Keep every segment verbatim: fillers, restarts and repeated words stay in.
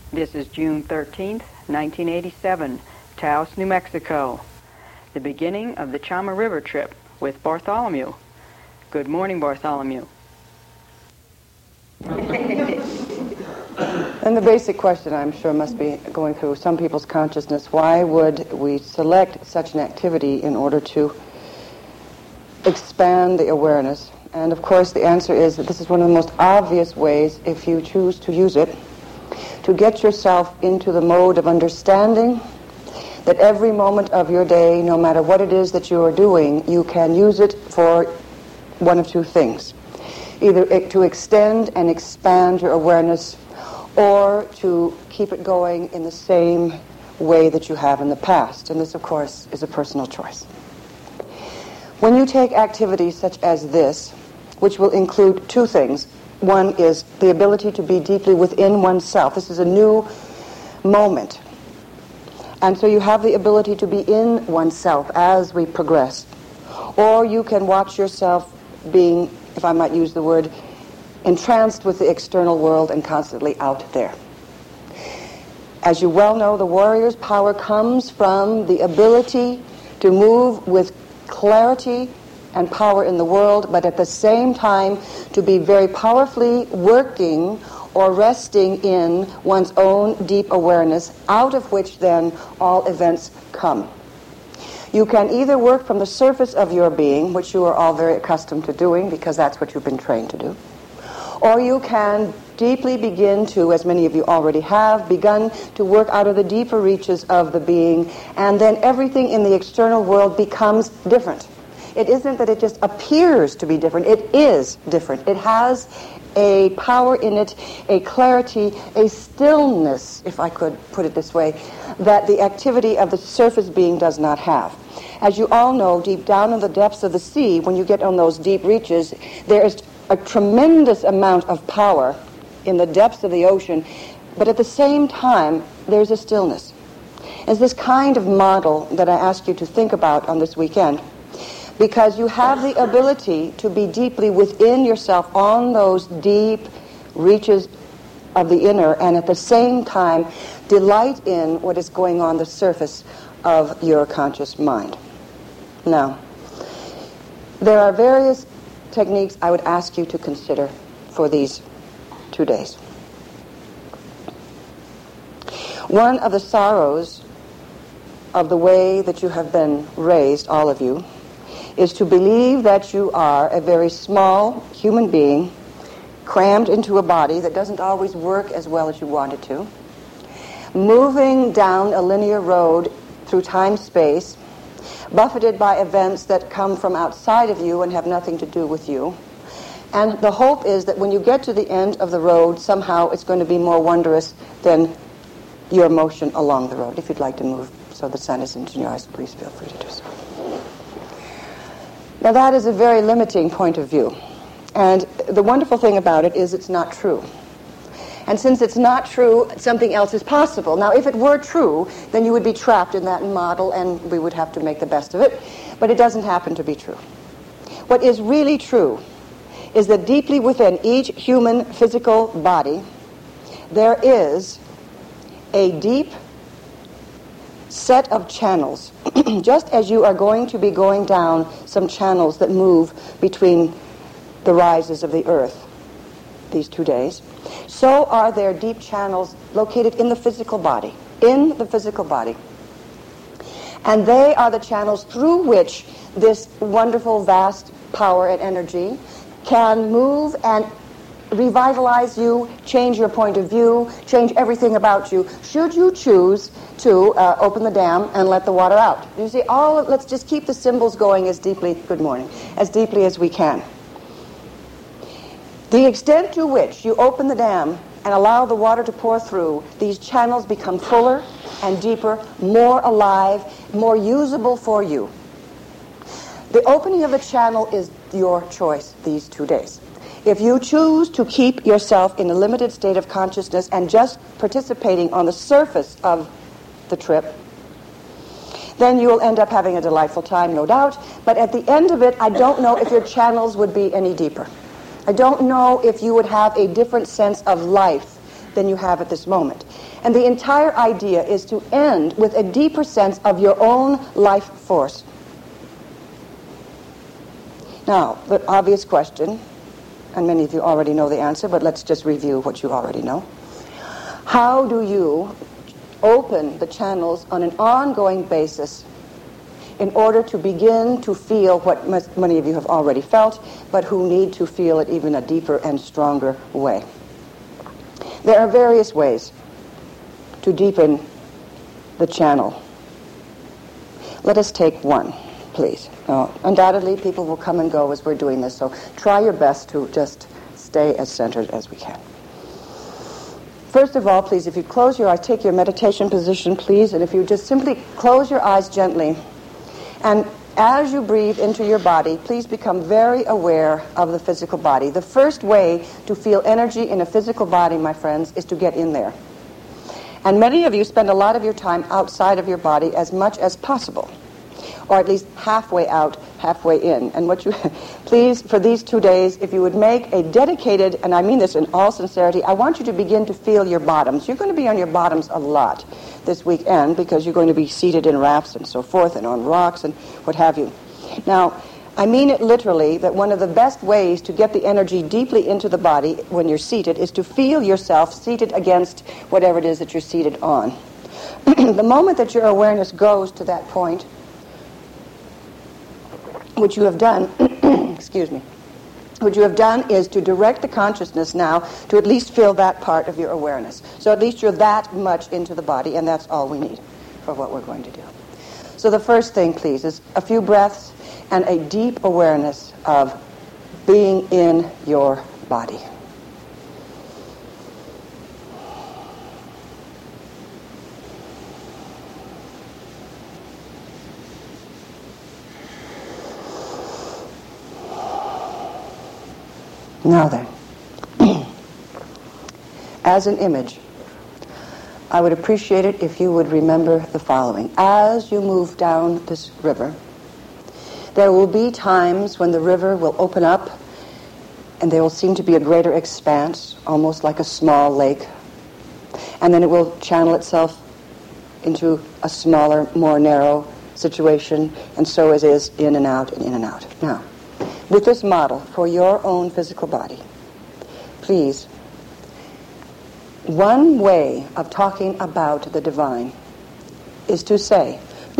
This is June thirteenth, nineteen eighty-seven, Taos, New Mexico. The beginning of the Chama River trip with Bartholomew. Good morning, Bartholomew. And the basic question, I'm sure, must be going through some people's consciousness: why would we select such an activity in order to expand the awareness? And of course the answer is that this is one of the most obvious ways, if you choose to use it, to get yourself into the mode of understanding that every moment of your day, no matter what it is that you are doing, you can use it for one of two things. Either to extend and expand your awareness, or to keep it going in the same way that you have in the past. And this, of course, is a personal choice. When you take activities such as this, which will include two things. One is the ability to be deeply within oneself. This is a new moment. And so you have the ability to be in oneself as we progress. Or you can watch yourself being, if I might use the word, entranced with the external world and constantly out there. As you well know, the warrior's power comes from the ability to move with clarity and power in the world, but at the same time to be very powerfully working or resting in one's own deep awareness, out of which then all events come. You can either work from the surface of your being, which you are all very accustomed to doing because that's what you've been trained to do, or you can deeply begin to, as many of you already have, begun to work out of the deeper reaches of the being, and then everything in the external world becomes different. It isn't that it just appears to be different. It is different. It has a power in it, a clarity, a stillness, if I could put it this way, that the activity of the surface being does not have. As you all know, deep down in the depths of the sea, when you get on those deep reaches, there is a tremendous amount of power in the depths of the ocean, but at the same time, there's a stillness. It's this kind of model that I ask you to think about on this weekend, because you have the ability to be deeply within yourself on those deep reaches of the inner, and at the same time delight in what is going on the surface of your conscious mind. Now, there are various techniques I would ask you to consider for these two days. One of the sorrows of the way that you have been raised, all of you, is to believe that you are a very small human being crammed into a body that doesn't always work as well as you want it to, moving down a linear road through time-space, buffeted by events that come from outside of you and have nothing to do with you. And the hope is that when you get to the end of the road, somehow it's going to be more wondrous than your motion along the road. If you'd like to move so the sun isn't in your eyes, please feel free to do so. Now that is a very limiting point of view. And the wonderful thing about it is it's not true. And since it's not true, something else is possible. Now, if it were true, then you would be trapped in that model and we would have to make the best of it. But it doesn't happen to be true. What is really true is that deeply within each human physical body, there is a deep set of channels, just as you are going to be going down some channels that move between the rises of the earth these two days, so are there deep channels located in the physical body, in the physical body. And they are the channels through which this wonderful, vast power and energy can move and revitalize you, change your point of view, change everything about you, should you choose to uh, open the dam and let the water out. You see, all of, let's just keep the symbols going as deeply, good morning, as deeply as we can. The extent to which you open the dam and allow the water to pour through, these channels become fuller and deeper, more alive, more usable for you. The opening of the channel is your choice these two days. If you choose to keep yourself in a limited state of consciousness and just participating on the surface of the trip, then you will end up having a delightful time, no doubt. But at the end of it, I don't know if your channels would be any deeper. I don't know if you would have a different sense of life than you have at this moment. And the entire idea is to end with a deeper sense of your own life force. Now, the obvious question, and many of you already know the answer, but let's just review what you already know. How do you open the channels on an ongoing basis in order to begin to feel what many of you have already felt, but who need to feel it even a deeper and stronger way? There are various ways to deepen the channel. Let us take one, please. Now, undoubtedly, people will come and go as we're doing this, so try your best to just stay as centered as we can. First of all, please, if you close your eyes, take your meditation position, please, and if you just simply close your eyes gently, and as you breathe into your body, please become very aware of the physical body. The first way to feel energy in a physical body, my friends, is to get in there. And many of you spend a lot of your time outside of your body as much as possible, or at least halfway out, halfway in. And what you, please, for these two days, if you would make a dedicated, and I mean this in all sincerity, I want you to begin to feel your bottoms. You're going to be on your bottoms a lot this weekend because you're going to be seated in rafts and so forth and on rocks and what have you. Now, I mean it literally that one of the best ways to get the energy deeply into the body when you're seated is to feel yourself seated against whatever it is that you're seated on. The moment that your awareness goes to that point, what you have done, excuse me, what you have done is to direct the consciousness now to at least feel that part of your awareness. So at least you're that much into the body, and that's all we need for what we're going to do. So the first thing, please, is a few breaths and a deep awareness of being in your body. Now then, as an image, I would appreciate it if you would remember the following. As you move down this river, there will be times when the river will open up and there will seem to be a greater expanse, almost like a small lake. And then it will channel itself into a smaller, more narrow situation, and so it is in and out and in and out. Now, with this model for your own physical body, please, one way of talking about the divine is to say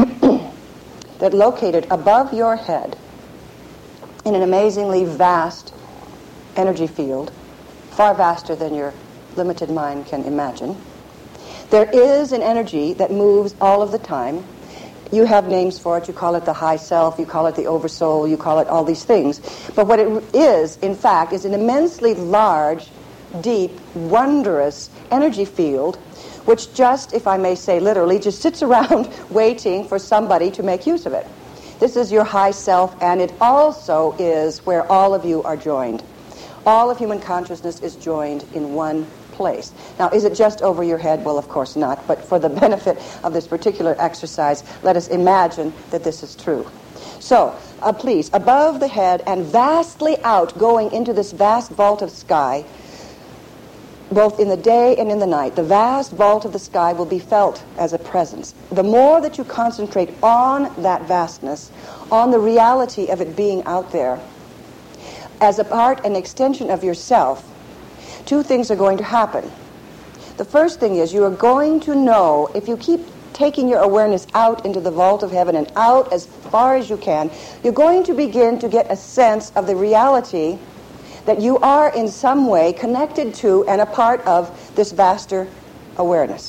that located above your head in an amazingly vast energy field, far vaster than your limited mind can imagine, there is an energy that moves all of the time. You have names for it. You call it the high self. You call it the oversoul. You call it all these things. But what it is, in fact, is an immensely large, deep, wondrous energy field which just, if I may say literally, just sits around waiting for somebody to make use of it. This is your high self, and it also is where all of you are joined. All of human consciousness is joined in one place. Now, is it just over your head? Well, of course not. But for the benefit of this particular exercise, let us imagine that this is true. So, uh, please, above the head and vastly out, going into this vast vault of sky, both in the day and in the night, the vast vault of the sky will be felt as a presence. The more that you concentrate on that vastness, on the reality of it being out there, as a part and extension of yourself, two things are going to happen. The first thing is you are going to know, if you keep taking your awareness out into the vault of heaven and out as far as you can, you're going to begin to get a sense of the reality that you are in some way connected to and a part of this vaster awareness.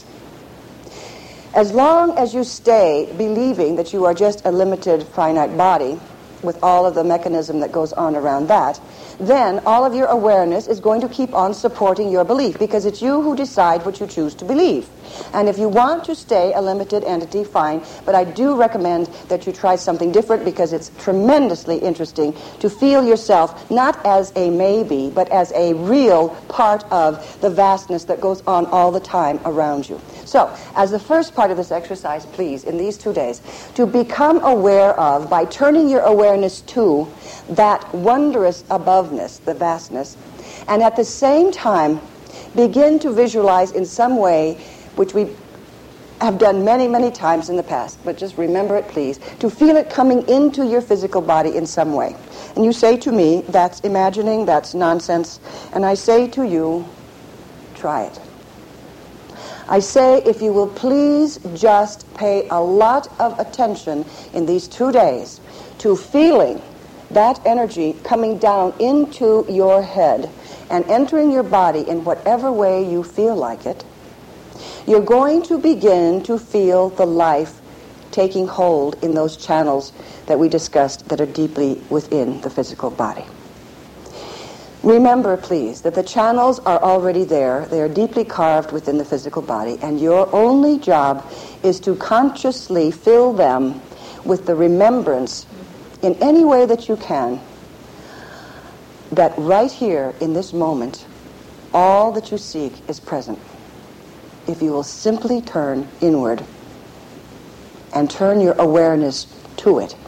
As long as you stay believing that you are just a limited, finite body, with all of the mechanism that goes on around that, then all of your awareness is going to keep on supporting your belief, because it's you who decide what you choose to believe. And if you want to stay a limited entity, fine, but I do recommend that you try something different, because it's tremendously interesting to feel yourself not as a maybe, but as a real part of the vastness that goes on all the time around you. So, as the first part of this exercise, please, in these two days, to become aware of, by turning your awareness to that wondrous aboveness, the vastness, and at the same time begin to visualize in some way, which we have done many, many times in the past, but just remember it, please, to feel it coming into your physical body in some way. And you say to me, that's imagining, that's nonsense. And I say to you, try it. I say, if you will please just pay a lot of attention in these two days to feeling that energy coming down into your head and entering your body in whatever way you feel like it, you're going to begin to feel the life taking hold in those channels that we discussed that are deeply within the physical body. Remember, please, that the channels are already there. They are deeply carved within the physical body, and your only job is to consciously fill them with the remembrance in any way that you can that right here in this moment, all that you seek is present. If you will simply turn inward and turn your awareness to it.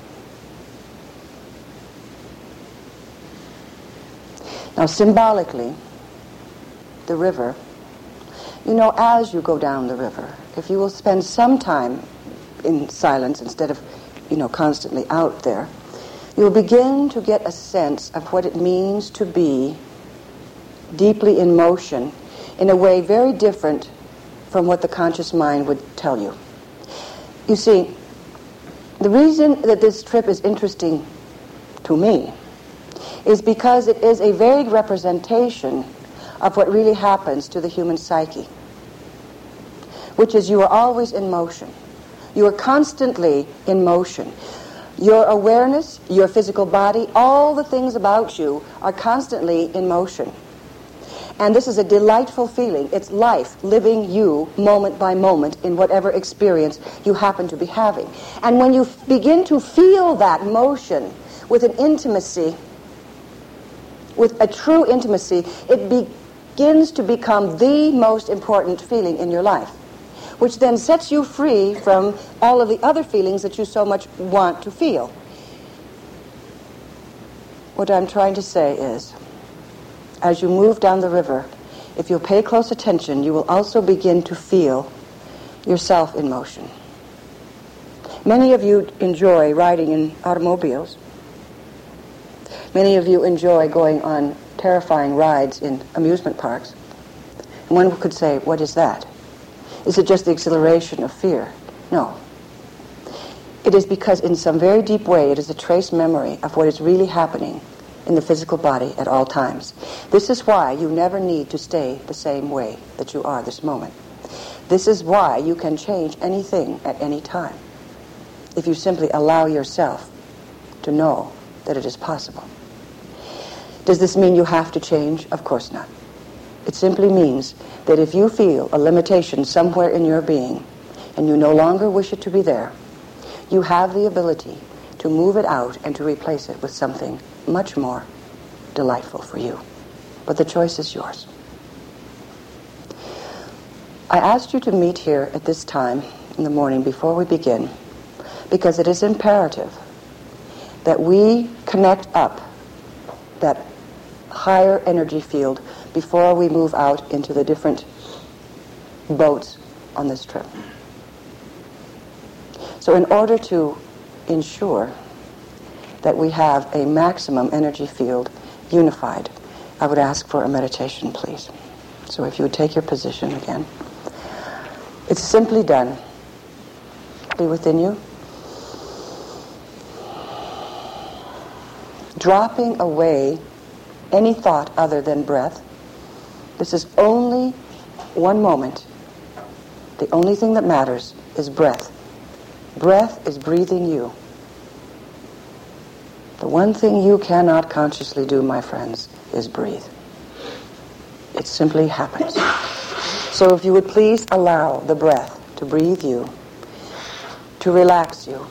Now, symbolically, the river, you know, as you go down the river, if you will spend some time in silence instead of, you know, constantly out there, you'll begin to get a sense of what it means to be deeply in motion in a way very different from what the conscious mind would tell you. You see, the reason that this trip is interesting to me is because it is a vague representation of what really happens to the human psyche, which is you are always in motion. You are constantly in motion. Your awareness, your physical body, all the things about you are constantly in motion. And this is a delightful feeling. It's life living you moment by moment in whatever experience you happen to be having. And when you f- begin to feel that motion with an intimacy, with a true intimacy, it begins to become the most important feeling in your life, which then sets you free from all of the other feelings that you so much want to feel. What I'm trying to say is, as you move down the river, if you'll pay close attention, you will also begin to feel yourself in motion. Many of you enjoy riding in automobiles. Many of you enjoy going on terrifying rides in amusement parks. And one could say, what is that? Is it just the exhilaration of fear? No. It is because in some very deep way it is a trace memory of what is really happening in the physical body at all times. This is why you never need to stay the same way that you are this moment. This is why you can change anything at any time, if you simply allow yourself to know that it is possible. Does this mean you have to change? Of course not. It simply means that if you feel a limitation somewhere in your being and you no longer wish it to be there, you have the ability to move it out and to replace it with something much more delightful for you. But the choice is yours. I asked you to meet here at this time in the morning before we begin because it is imperative that we connect up that higher energy field before we move out into the different boats on this trip. So in order to ensure that we have a maximum energy field unified, I would ask for a meditation, please. So if you would take your position again. It's simply done. Be within you. Dropping away any thought other than breath. This is only one moment. The only thing that matters is breath. Breath is breathing you. The one thing you cannot consciously do, my friends, is breathe. It simply happens. So if you would please allow the breath to breathe you, to relax you,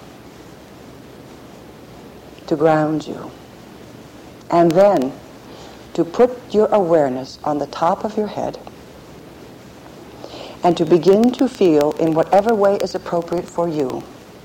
to ground you, and then to put your awareness on the top of your head and to begin to feel in whatever way is appropriate for you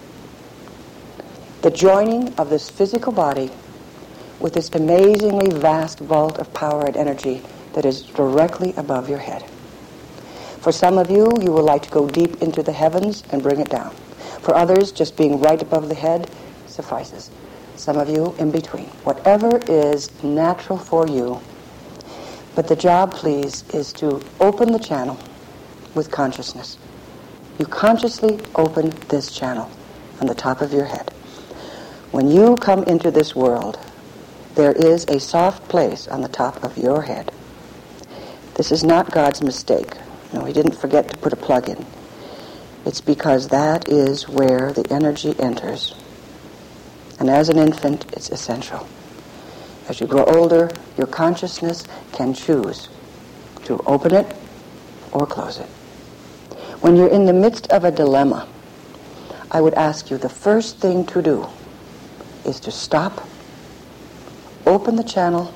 the joining of this physical body with this amazingly vast vault of power and energy that is directly above your head. For some of you, you will like to go deep into the heavens and bring it down. For others, just being right above the head suffices. Some of you, in between. Whatever is natural for you. But the job, please, is to open the channel with consciousness. You consciously open this channel on the top of your head. When you come into this world, there is a soft place on the top of your head. This is not God's mistake. No, he didn't forget to put a plug in. It's because that is where the energy enters. And as an infant, it's essential. As you grow older, your consciousness can choose to open it or close it. When you're in the midst of a dilemma, I would ask you the first thing to do is to stop, open the channel,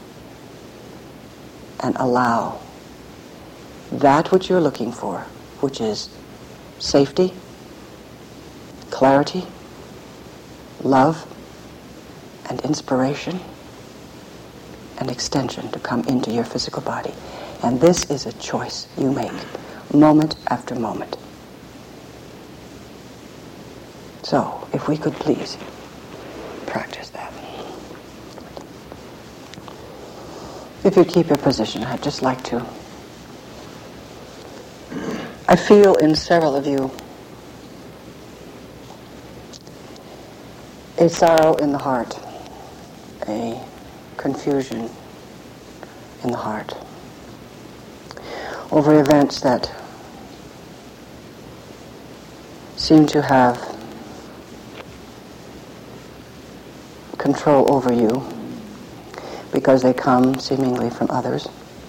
and allow that which you're looking for, which is safety, clarity, love, and inspiration, and extension to come into your physical body. And this is a choice you make, moment after moment. So, if we could please practice that. If you keep your position, I'd just like to... I feel in several of you a sorrow in the heart, a confusion in the heart over events that seem to have control over you because they come seemingly from others.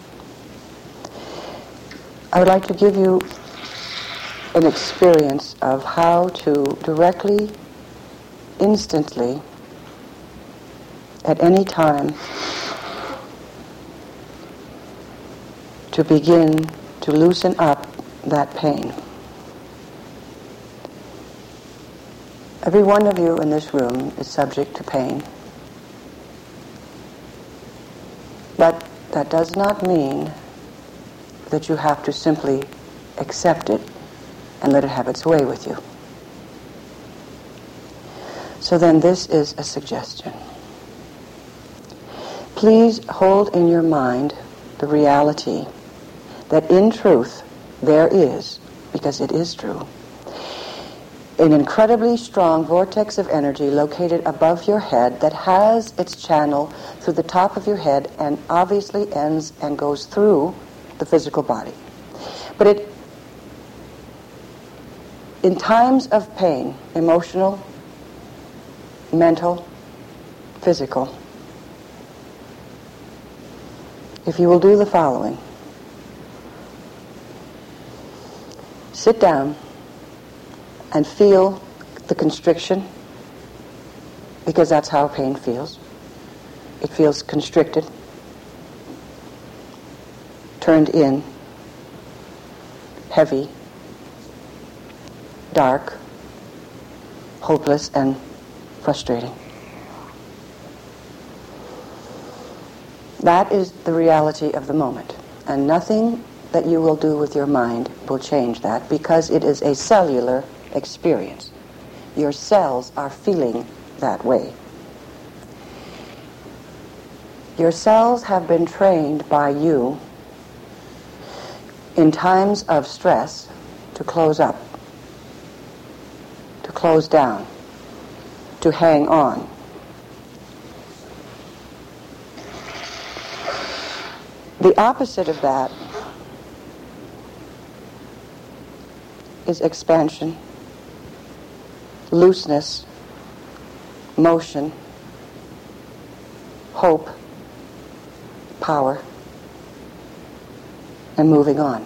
I would like to give you an experience of how to directly, instantly, at any time, to begin to loosen up that pain. Every one of you in this room is subject to pain. But that does not mean that you have to simply accept it and let it have its way with you. So then this is a suggestion. Please hold in your mind the reality that in truth there is, because it is true, an incredibly strong vortex of energy located above your head that has its channel through the top of your head and obviously ends and goes through the physical body. But it, in times of pain, emotional, mental, physical, if you will do the following: sit down and feel the constriction, because that's how pain feels. It feels constricted, turned in, heavy, dark, hopeless, and frustrating. That is the reality of the moment, and nothing that you will do with your mind will change that, because it is a cellular experience. Your cells are feeling that way. Your cells have been trained by you in times of stress to close up, to close down, to hang on. The opposite of that is expansion, looseness, motion, hope, power, and moving on.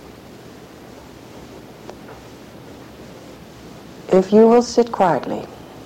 If you will sit quietly,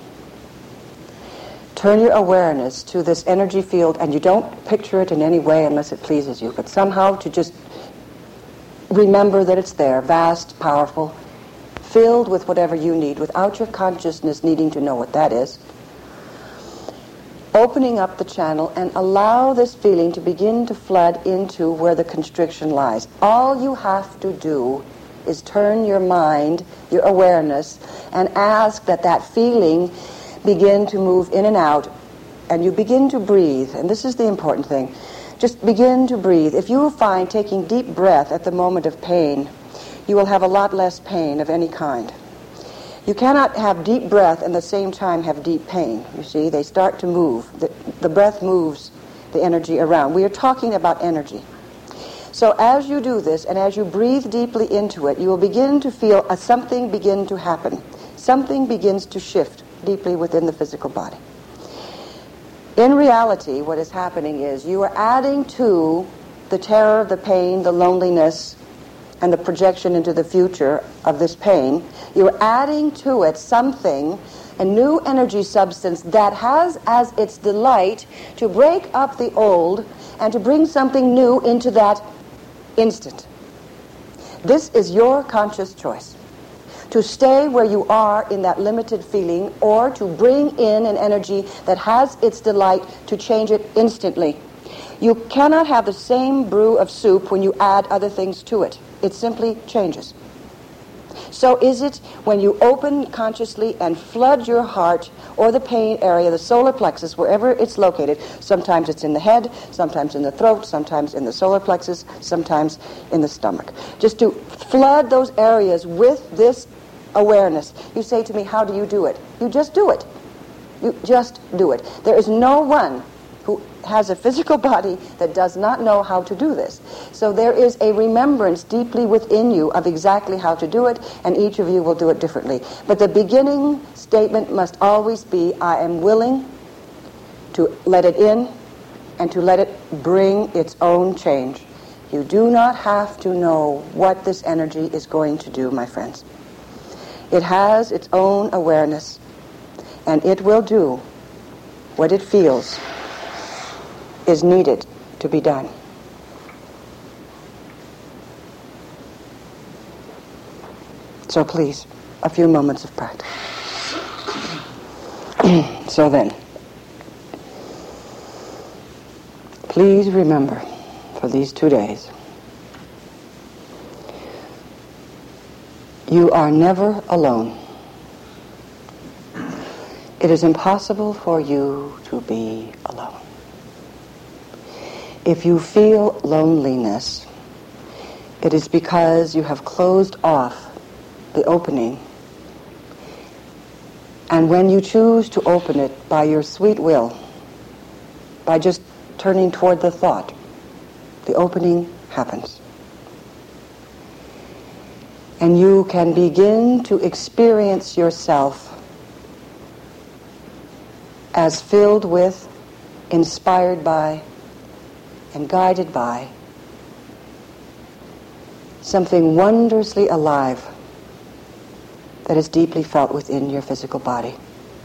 turn your awareness to this energy field, and you don't picture it in any way unless it pleases you, but somehow to just remember that it's there, vast, powerful, filled with whatever you need, without your consciousness needing to know what that is. opening up the channel and allow this feeling to begin to flood into where the constriction lies. All you have to do is turn your mind, your awareness, and ask that that feeling begin to move in and out, and you begin to breathe. And this is the important thing. Just begin to breathe. If you find taking deep breath at the moment of pain, you will have a lot less pain of any kind. You cannot have deep breath and at the same time have deep pain. You see, they start to move. The, the breath moves the energy around. We are talking about energy. So as you do this and as you breathe deeply into it, you will begin to feel a something begin to happen. Something begins to shift deeply within the physical body. In reality, what is happening is you are adding to the terror, the pain, the loneliness, and the projection into the future of this pain. You're adding to it something, a new energy substance that has as its delight to break up the old and to bring something new into that instant. This is your conscious choice. To stay where you are in that limited feeling, or to bring in an energy that has its delight to change it instantly. You cannot have the same brew of soup when you add other things to it. It simply changes. So is it when you open consciously and flood your heart or the pain area, the solar plexus, wherever it's located. Sometimes it's in the head, sometimes in the throat, sometimes in the solar plexus, sometimes in the stomach. Just to flood those areas with this awareness. You say to me, how do you do it? You just do it. You just do it. There is no one who has a physical body that does not know how to do this. So there is a remembrance deeply within you of exactly how to do it, and each of you will do it differently. But the beginning statement must always be, I am willing to let it in and to let it bring its own change. You do not have to know what this energy is going to do, my friends. It has its own awareness, and it will do what it feels is needed to be done. So please, a few moments of practice. So then, please remember for these two days, you are never alone. It is impossible for you to be alone. If you feel loneliness, it is because you have closed off the opening. And when you choose to open it by your sweet will, by just turning toward the thought, the opening happens. And you can begin to experience yourself as filled with, inspired by, and guided by something wondrously alive that is deeply felt within your physical body,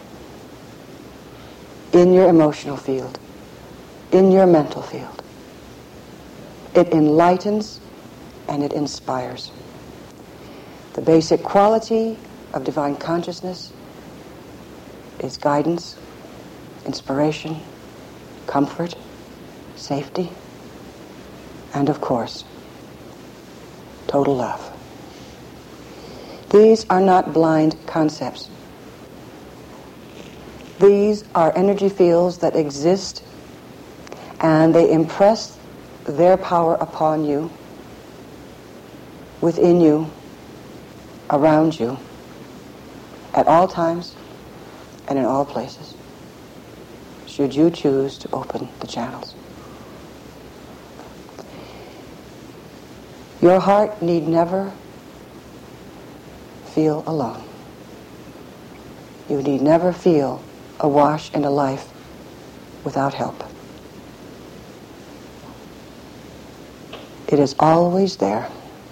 in your emotional field, in your mental field. It enlightens and it inspires. The basic quality of divine consciousness is guidance, inspiration, comfort, safety, and of course, total love. These are not blind concepts. These are energy fields that exist, and they impress their power upon you, within you, around you, at all times and in all places, should you choose to open the channels. Your heart need never feel alone. You need never feel awash in a life without help. It is always there,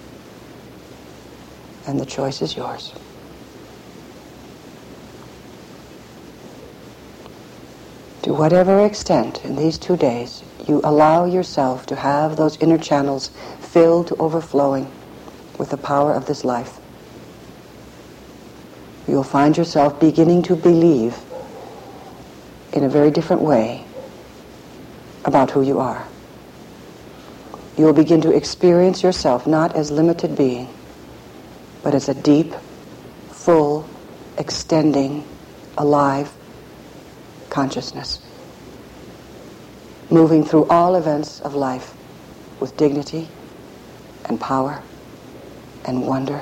and the choice is yours. To whatever extent in these two days you allow yourself to have those inner channels filled to overflowing with the power of this life, you'll find yourself beginning to believe in a very different way about who you are. You will begin to experience yourself not as limited being, but as a deep, full, extending, alive consciousness, moving through all events of life with dignity and power and wonder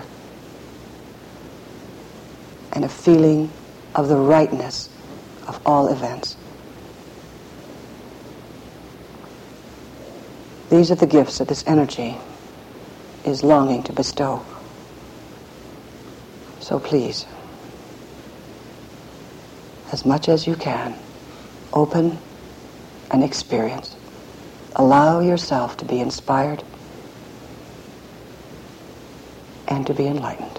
and a feeling of the rightness of all events. These are the gifts that this energy is longing to bestow. So please, as much as you can, open and experience. Allow yourself to be inspired and to be enlightened.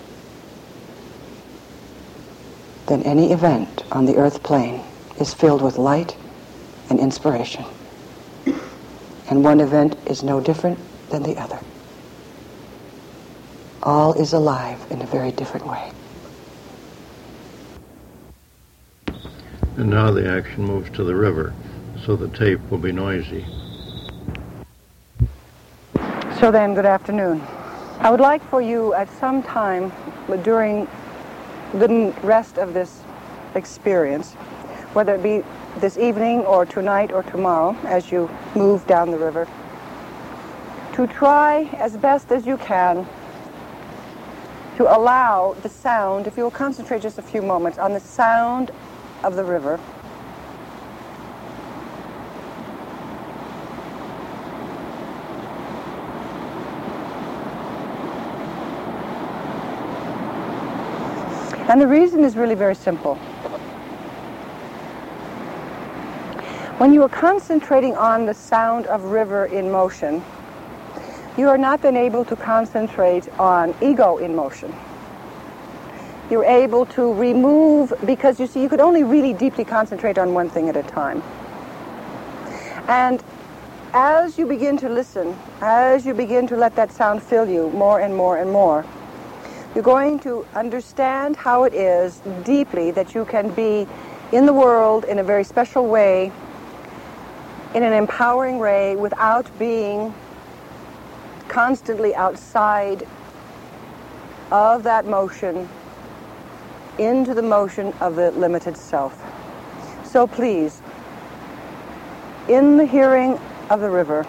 Then any event on the earth plane is filled with light and inspiration. And one event is no different than the other. All is alive in a very different way. And now the action moves to the river, so the tape will be noisy. So then, good afternoon. I would like for you at some time during the rest of this experience, whether it be this evening or tonight or tomorrow as you move down the river, to try as best as you can to allow the sound, if you will concentrate just a few moments on the sound of the river, and the reason is really very simple. When you are concentrating on the sound of river in motion, you are not then able to concentrate on ego in motion. You're able to remove, because you see, you could only really deeply concentrate on one thing at a time. And as you begin to listen, as you begin to let that sound fill you more and more and more, you're going to understand how it is deeply that you can be in the world in a very special way, in an empowering way, without being constantly outside of that motion, into the motion of the limited self. So please, in the hearing of the river,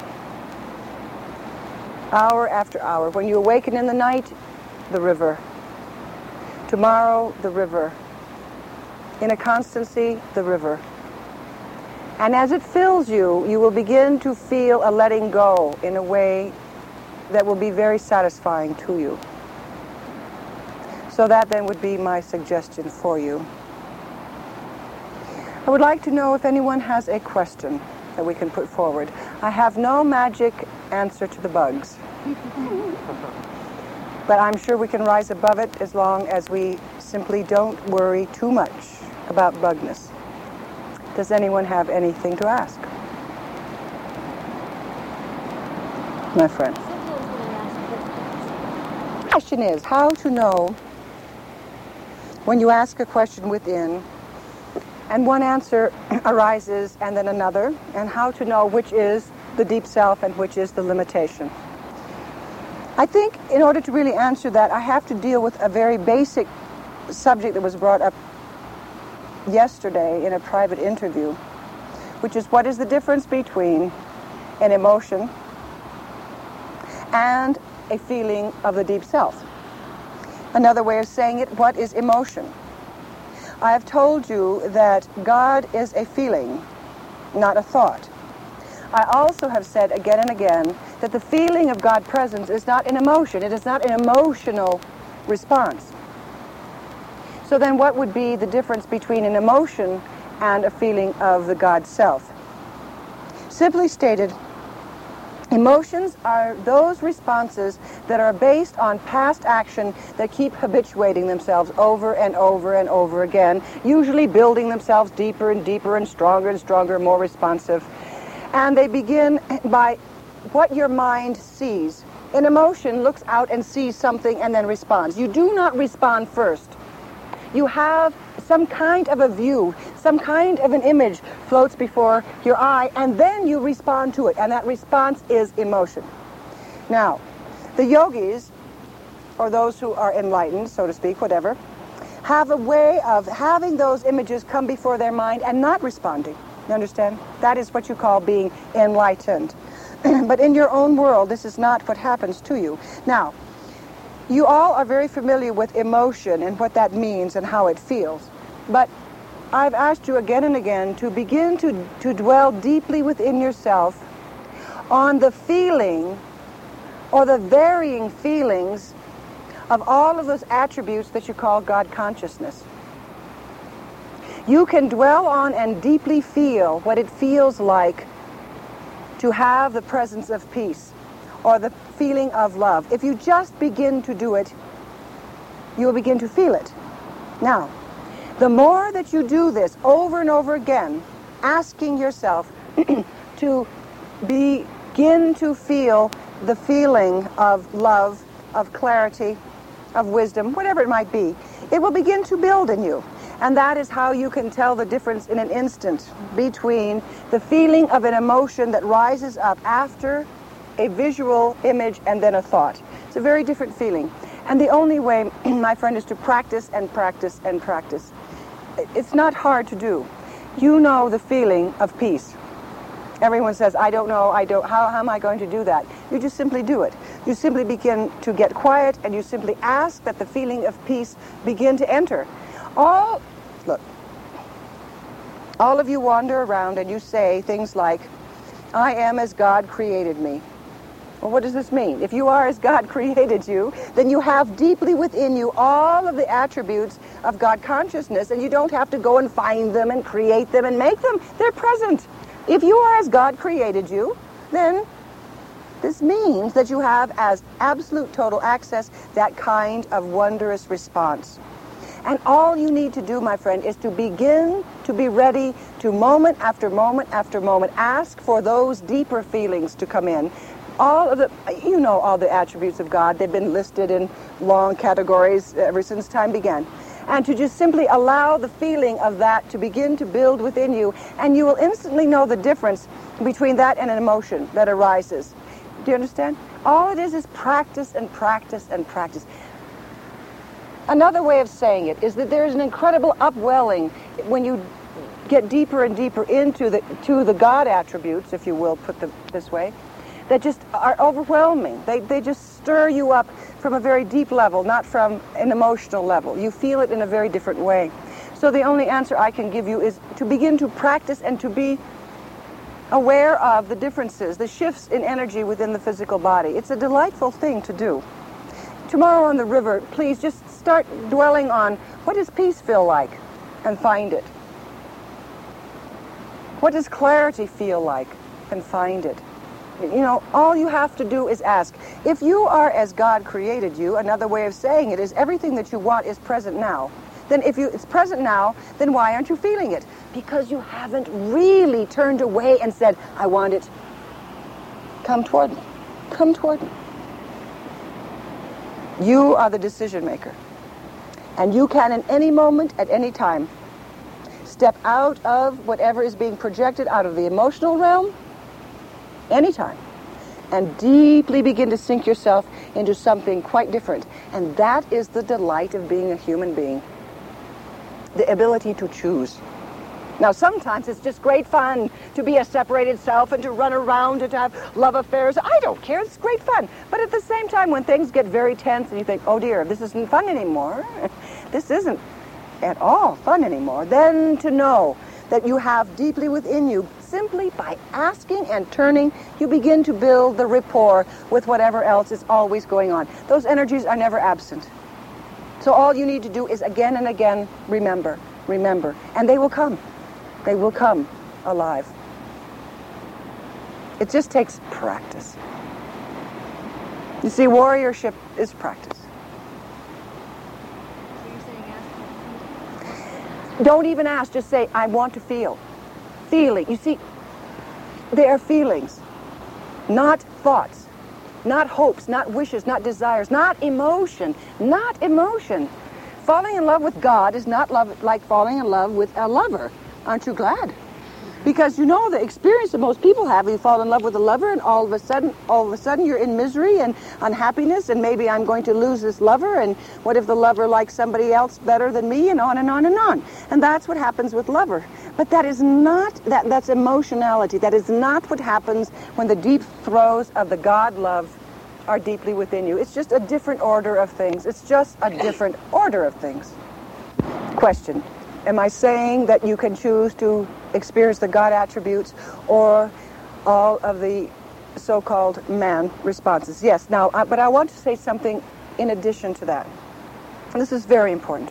hour after hour, when you awaken in the night, the river. Tomorrow, the river. In a constancy, the river. And as it fills you, you will begin to feel a letting go in a way that will be very satisfying to you. So that then would be my suggestion for you. I would like to know if anyone has a question that we can put forward. I have no magic answer to the bugs. But I'm sure we can rise above it as long as we simply don't worry too much about bugness. Does anyone have anything to ask? My friend. The question is how to know when you ask a question within and one answer arises and then another, and how to know which is the deep self and which is the limitation. I think in order to really answer that, I have to deal with a very basic subject that was brought up yesterday in a private interview, which is what is the difference between an emotion and a feeling of the deep self. Another way of saying it, what is emotion? I have told you that God is a feeling, not a thought. I also have said again and again that the feeling of God presence is not an emotion. It is not an emotional response. So then what would be the difference between an emotion and a feeling of the God self? Simply stated, emotions are those responses that are based on past action that keep habituating themselves over and over and over again, usually building themselves deeper and deeper and stronger and stronger, more responsive. And they begin by what your mind sees. An emotion looks out and sees something and then responds. You do not respond first. You have some kind of a view, some kind of an image floats before your eye, and then you respond to it, and that response is emotion. Now, the yogis, or those who are enlightened, so to speak, whatever, have a way of having those images come before their mind and not responding. You understand? That is what you call being enlightened. But in your own world, this is not what happens to you. Now, you all are very familiar with emotion and what that means and how it feels. But I've asked you again and again to begin to, to dwell deeply within yourself on the feeling or the varying feelings of all of those attributes that you call God consciousness. You can dwell on and deeply feel what it feels like to have the presence of peace or the feeling of love. If you just begin to do it, you will begin to feel it. Now, the more that you do this over and over again, asking yourself to begin to feel the feeling of love, of clarity, of wisdom, whatever it might be, it will begin to build in you. And that is how you can tell the difference in an instant between the feeling of an emotion that rises up after a visual image and then a thought. It's a very different feeling. And the only way, my friend, is to practice and practice and practice. It's not hard to do. You know the feeling of peace. Everyone says, I don't know, I don't, how, how am I going to do that? You just simply do it. You simply begin to get quiet and you simply ask that the feeling of peace begin to enter. All, look, all of you wander around and you say things like, I am as God created me. Well, what does this mean? If you are as God created you, then you have deeply within you all of the attributes of God consciousness, and you don't have to go and find them and create them and make them. They're present. If you are as God created you, then this means that you have as absolute total access that kind of wondrous response. And all you need to do, my friend, is to begin to be ready to moment after moment after moment ask for those deeper feelings to come in. All of the, you know all the attributes of God. They've been listed in long categories ever since time began. And to just simply allow the feeling of that to begin to build within you, and you will instantly know the difference between that and an emotion that arises. Do you understand? All it is is practice and practice and practice. Another way of saying it is that there is an incredible upwelling when you get deeper and deeper into the to the God attributes, if you will put them this way, that just are overwhelming. They they just stir you up from a very deep level, not from an emotional level. You feel it in a very different way. So the only answer I can give you is to begin to practice and to be aware of the differences, the shifts in energy within the physical body. It's a delightful thing to do. Tomorrow on the river, please just start dwelling on what does peace feel like and find it. What does clarity feel like and find it. You know, all you have to do is ask. If you are as God created you, another way of saying it is everything that you want is present now. Then if you, it's present now, then why aren't you feeling it? Because you haven't really turned away and said, I want it. Come toward me. Come toward me. You are the decision maker. And you can, in any moment, at any time, step out of whatever is being projected out of the emotional realm, anytime, and deeply begin to sink yourself into something quite different. And that is the delight of being a human being. The ability to choose. Now, sometimes it's just great fun to be a separated self and to run around and to have love affairs. I don't care. It's great fun. But at the same time, when things get very tense and you think, oh dear, this isn't fun anymore, this isn't at all fun anymore, then to know that you have deeply within you, simply by asking and turning, you begin to build the rapport with whatever else is always going on. Those energies are never absent. So all you need to do is again and again remember, remember, and they will come. They will come alive. It just takes practice. You see, warriorship is practice. So you're saying ask? Don't even ask, just say, I want to feel. Feeling. You see, they are feelings, not thoughts, not hopes, not wishes, not desires, not emotion, not emotion. Falling in love with God is not love, like falling in love with a lover. Aren't you glad? Because you know the experience that most people have, you fall in love with a lover and all of a sudden, all of a sudden you're in misery and unhappiness and maybe I'm going to lose this lover and what if the lover likes somebody else better than me and on and on and on. And that's what happens with lover. But that is not, that, that's emotionality. That is not what happens when the deep throes of the God love are deeply within you. It's just a different order of things. It's just a different order of things. Question. Am I saying that you can choose to experience the God attributes or all of the so-called man responses? Yes. Now, uh, but I want to say something in addition to that. And this is very important.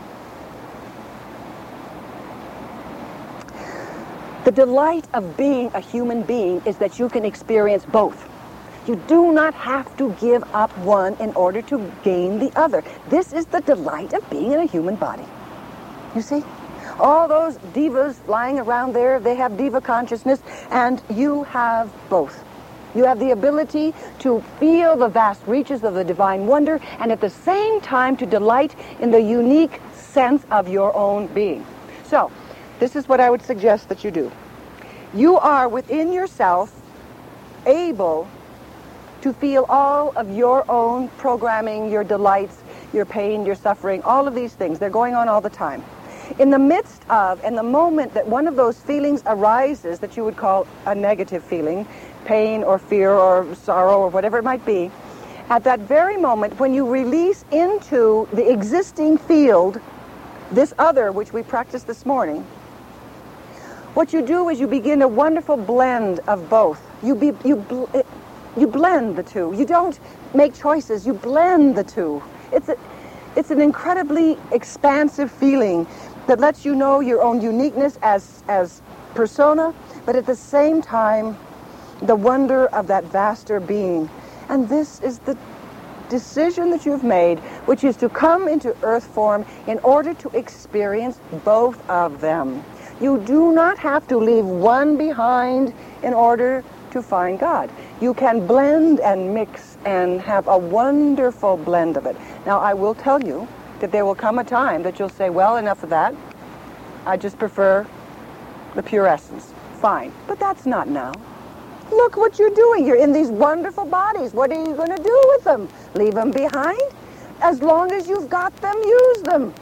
The delight of being a human being is that you can experience both. You do not have to give up one in order to gain the other. This is the delight of being in a human body. You see? All those divas lying around there, they have diva consciousness, and you have both. You have the ability to feel the vast reaches of the divine wonder, and at the same time to delight in the unique sense of your own being. So, this is what I would suggest that you do. You are within yourself able to feel all of your own programming, your delights, your pain, your suffering, all of these things. They're going on all the time. In the midst of, and the moment that one of those feelings arises that you would call a negative feeling, pain or fear or sorrow or whatever it might be, at that very moment when you release into the existing field this other which we practiced this morning, what you do is you begin a wonderful blend of both. You, be, you, bl- you blend the two. You don't make choices. You blend the two. It's a, it's an incredibly expansive feeling that lets you know your own uniqueness as, as persona, but at the same time, the wonder of that vaster being. And this is the decision that you've made, which is to come into earth form in order to experience both of them. You do not have to leave one behind in order to find God. You can blend and mix and have a wonderful blend of it. Now, I will tell you that there will come a time that you'll say, well, enough of that. I just prefer the pure essence. Fine. But that's not now. Look what you're doing. You're in these wonderful bodies. What are you going to do with them? Leave them behind? As long as you've got them, use them.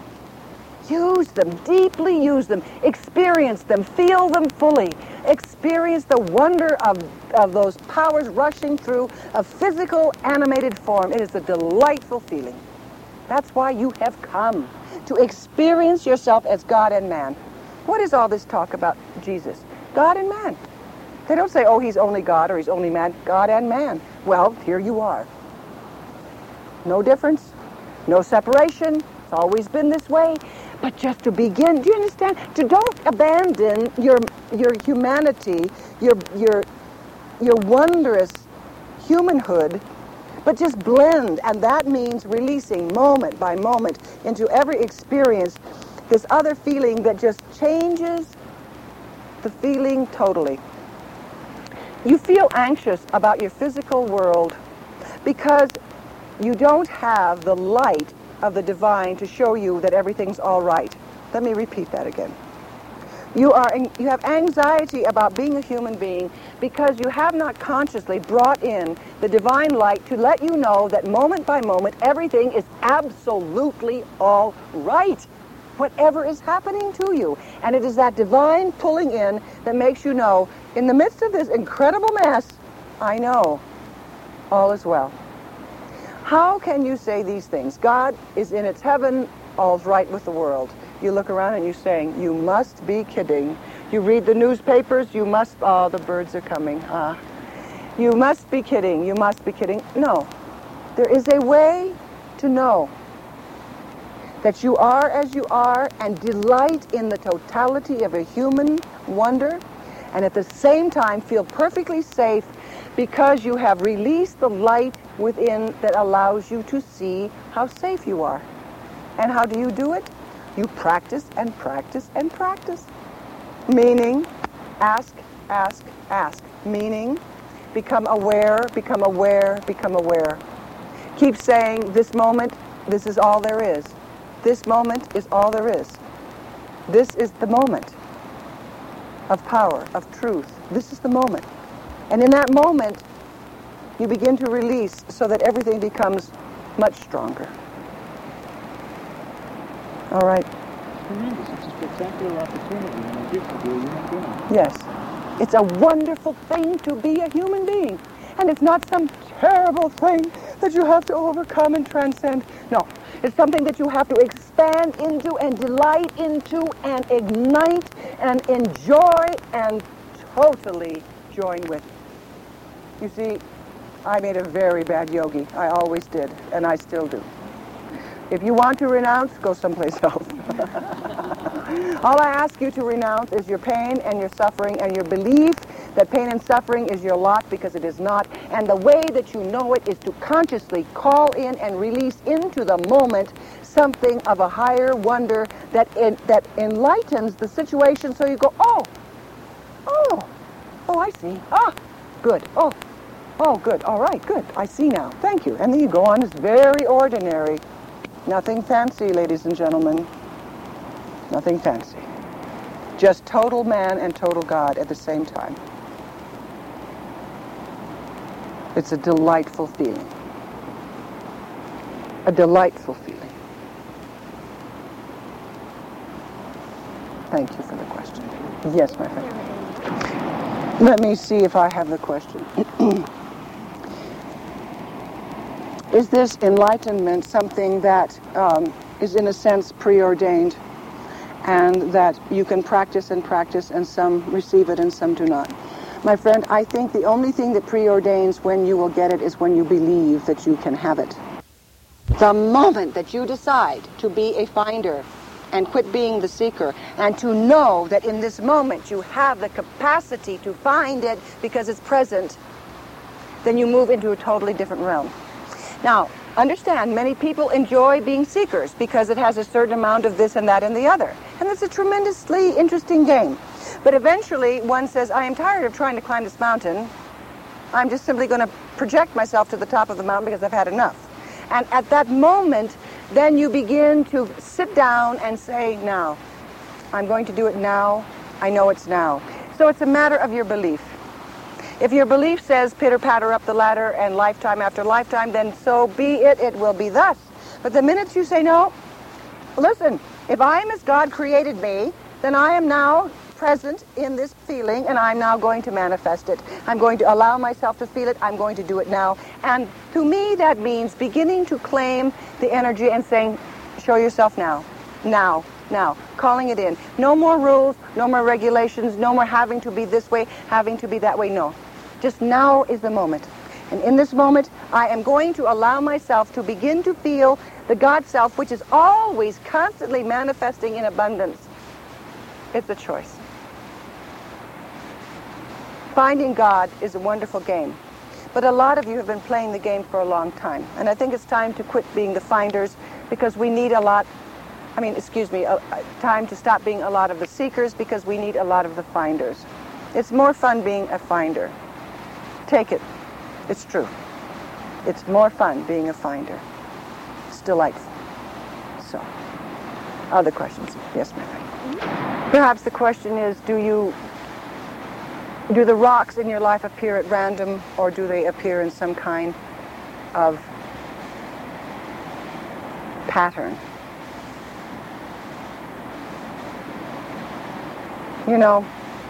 Use them. Deeply use them. Experience them. Feel them fully. Experience the wonder of, of those powers rushing through a physical, animated form. It is a delightful feeling. That's why you have come, to experience yourself as God and man. What is all this talk about Jesus? God and man. They don't say, oh, he's only God or he's only man. God and man. Well, here you are. No difference. No separation. It's always been this way. But just to begin, do you understand? To don't abandon your your humanity, your your your wondrous humanhood, but just blend, and that means releasing moment by moment into every experience this other feeling that just changes the feeling totally. You feel anxious about your physical world because you don't have the light of the divine to show you that everything's all right. Let me repeat that again. You are you have anxiety about being a human being because you have not consciously brought in the divine light to let you know that moment by moment everything is absolutely all right, whatever is happening to you. And it is that divine pulling in that makes you know, in the midst of this incredible mess, I know all is well. How can you say these things? God is in its heaven, all's right with the world. You look around and you're saying, you must be kidding. You read the newspapers, you must, oh, the birds are coming. Ah, you must be kidding, you must be kidding. No, there is a way to know that you are as you are and delight in the totality of a human wonder, and at the same time feel perfectly safe because you have released the light within that allows you to see how safe you are. And how do you do it? You practice and practice and practice. Meaning, ask, ask, ask. Meaning, become aware, become aware, become aware. Keep saying, this moment, this is all there is. This moment is all there is. This is the moment of power, of truth. This is the moment. And in that moment, you begin to release so that everything becomes much stronger. All right. Tremendous. It's a spectacular opportunity and a gift to be a human being. Yes. It's a wonderful thing to be a human being. And it's not some terrible thing that you have to overcome and transcend. No. It's something that you have to expand into and delight into and ignite and enjoy and totally join with. You see, I made a very bad yogi. I always did, and I still do. If you want to renounce, go someplace else. All I ask you to renounce is your pain and your suffering and your belief that pain and suffering is your lot, because it is not. And the way that you know it is to consciously call in and release into the moment something of a higher wonder that en- that enlightens the situation, so you go, oh, oh, oh, I see. Ah, good. Oh, oh, good. All right, good. I see now. Thank you. And then you go on. It's very ordinary. Nothing fancy, ladies and gentlemen. Nothing fancy. Just total man and total God at the same time. It's a delightful feeling. A delightful feeling. Thank you for the question. Yes, my friend. Let me see if I have the question. Is this enlightenment something that um, is in a sense preordained, and that you can practice and practice, and some receive it and some do not? My friend, I think the only thing that preordains when you will get it is when you believe that you can have it. The moment that you decide to be a finder and quit being the seeker, and to know that in this moment you have the capacity to find it because it's present, then you move into a totally different realm. Now, understand, many people enjoy being seekers because it has a certain amount of this and that and the other. And it's a tremendously interesting game. But eventually one says, I am tired of trying to climb this mountain. I'm just simply going to project myself to the top of the mountain because I've had enough. And at that moment, then you begin to sit down and say, now, I'm going to do it now. I know it's now. So it's a matter of your belief. If your belief says pitter-patter up the ladder and lifetime after lifetime, then so be it, it will be thus. But the minute you say, no, listen, if I am as God created me, then I am now present in this feeling, and I'm now going to manifest it. I'm going to allow myself to feel it. I'm going to do it now. And to me, that means beginning to claim the energy and saying, show yourself now, now, now, calling it in. No more rules, no more regulations, no more having to be this way, having to be that way. No. Just now is the moment. And in this moment, I am going to allow myself to begin to feel the God self, which is always constantly manifesting in abundance. It's a choice. Finding God is a wonderful game. But a lot of you have been playing the game for a long time. And I think it's time to quit being the finders, because we need a lot, I mean, excuse me, a, a time to stop being a lot of the seekers, because we need a lot of the finders. It's more fun being a finder. Take it. It's true. It's more fun being a finder. It's delightful. So, other questions? Yes, ma'am. Perhaps the question is, do you, do the rocks in your life appear at random, or do they appear in some kind of pattern? You know,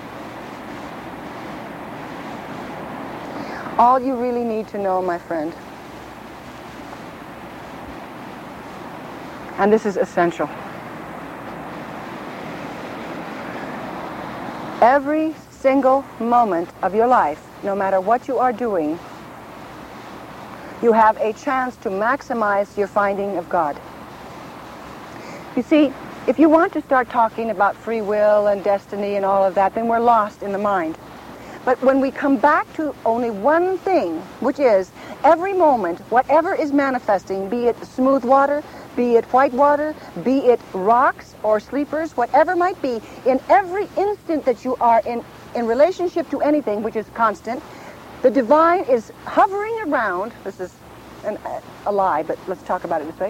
all you really need to know, my friend, and this is essential, every single moment of your life, no matter what you are doing, you have a chance to maximize your finding of God. You see, if you want to start talking about free will and destiny and all of that, then we're lost in the mind. But when we come back to only one thing, which is every moment, whatever is manifesting, be it smooth water, be it white water, be it rocks or sleepers, whatever might be, in every instant that you are in, in relationship to anything, which is constant, the divine is hovering around. This is an, a lie, but let's talk about it this way.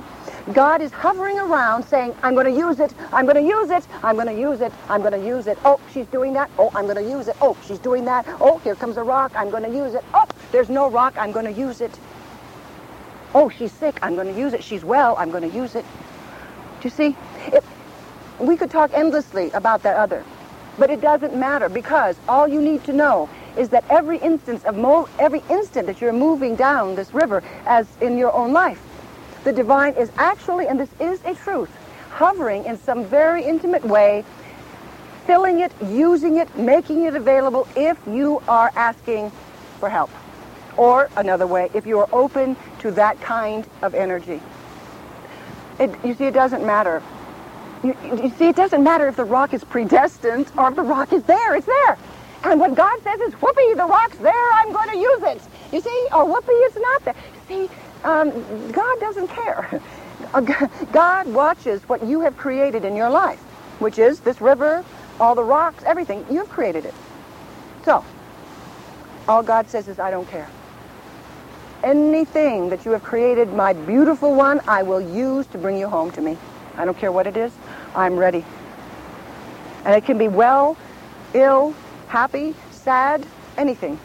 God is hovering around saying, I'm going to use it, I'm going to use it, I'm going to use it, I'm going to use it. Oh, she's doing that. Oh, I'm going to use it. Oh, she's doing that. Oh, here comes a rock. I'm going to use it. Oh, there's no rock. I'm going to use it. Oh, she's sick. I'm going to use it. She's well. I'm going to use it. Do you see? It, we could talk endlessly about that other, but it doesn't matter, because all you need to know is that every instance of mo- every instant that you're moving down this river, as in your own life, the divine is actually, and this is a truth, hovering in some very intimate way, filling it, using it, making it available if you are asking for help. Or another way, if you are open to that kind of energy. It, you see, it doesn't matter. You, you see, it doesn't matter if the rock is predestined or if the rock is there. It's there. And what God says is, whoopee, the rock's there, I'm going to use it. You see? Or whoopee, it's not there. You see, um, God doesn't care. God watches what you have created in your life, which is this river, all the rocks, everything. You've created it. So, all God says is, I don't care. Anything that you have created, my beautiful one, I will use to bring you home to me. I don't care what it is. I'm ready. And it can be well, ill, happy, sad, anything.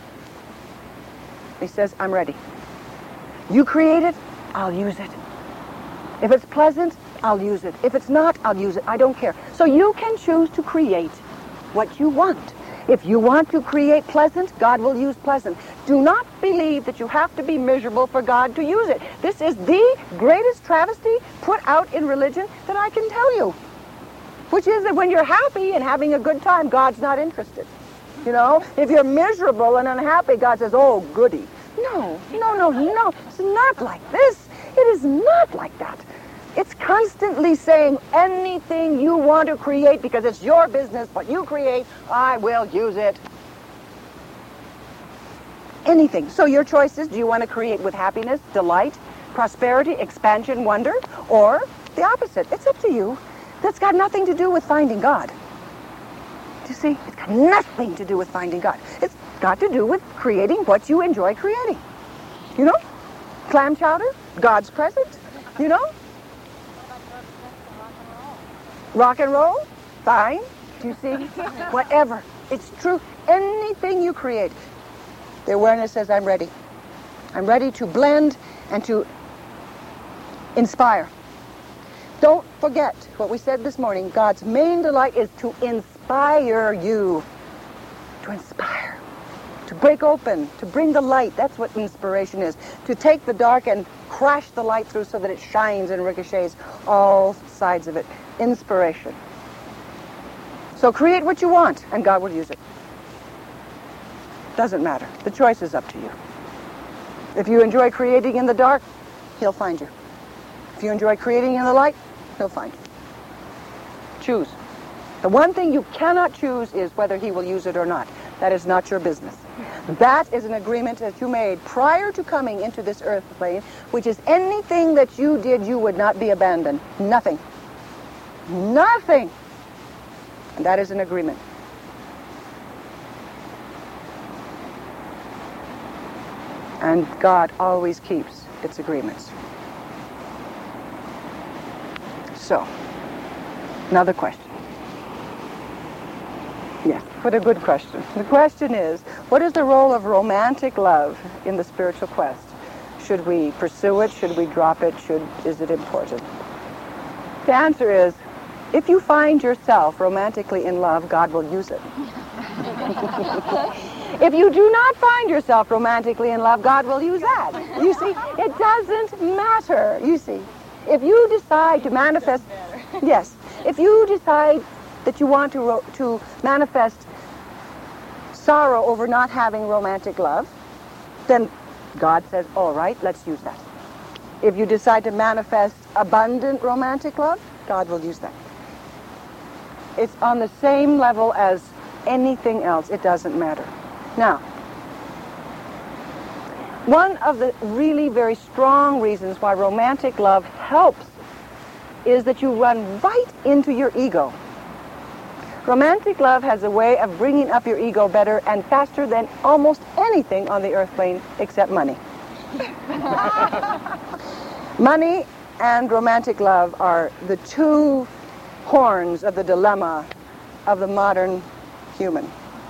He says, I'm ready. You create it, I'll use it. If it's pleasant, I'll use it. If it's not, I'll use it. I don't care. So you can choose to create what you want. If you want to create pleasant, God will use pleasant. Do not believe that you have to be miserable for God to use it. This is the greatest travesty put out in religion that I can tell you, which is that when you're happy and having a good time, God's not interested. You know, if you're miserable and unhappy, God says, oh, goody. No, no, no, no. It's not like this. It is not like that. It's constantly saying anything you want to create, because it's your business, what you create, I will use it. Anything. So your choice is, do you want to create with happiness, delight, prosperity, expansion, wonder, or the opposite? It's up to you. That's got nothing to do with finding God. Do you see? It's got nothing to do with finding God. It's got to do with creating what you enjoy creating. You know? Clam chowder, God's present. You know? Rock and roll, fine. Do you see? Whatever. It's true. Anything you create. The awareness says, I'm ready. I'm ready to blend and to inspire. Don't forget what we said this morning. God's main delight is to inspire you. To inspire. To break open. To bring the light. That's what inspiration is. To take the dark and crash the light through so that it shines and ricochets all sides of it. Inspiration. So create what you want, and God will use it. Doesn't matter. The choice is up to you. If you enjoy creating in the dark, He'll find you. If you enjoy creating in the light, He'll find you. Choose. The one thing you cannot choose is whether He will use it or not. That is not your business. That is an agreement that you made prior to coming into this earth plane, which is anything that you did, you would not be abandoned. Nothing. Nothing. And that is an agreement. And God always keeps its agreements. So, another question. Yes, what a good question. The question is, what is the role of romantic love in the spiritual quest? Should we pursue it? Should we drop it? Should, is it important? The answer is, if you find yourself romantically in love, God will use it. If you do not find yourself romantically in love, God will use that. You see, it doesn't matter. You see, if you decide to manifest, yes, if you decide that you want to ro- to manifest sorrow over not having romantic love, then God says, all right, let's use that. If you decide to manifest abundant romantic love, God will use that. It's on the same level as anything else. It doesn't matter. Now, one of the really very strong reasons why romantic love helps is that you run right into your ego. Romantic love has a way of bringing up your ego better and faster than almost anything on the earth plane except money. Money and romantic love are the two horns of the dilemma of the modern human.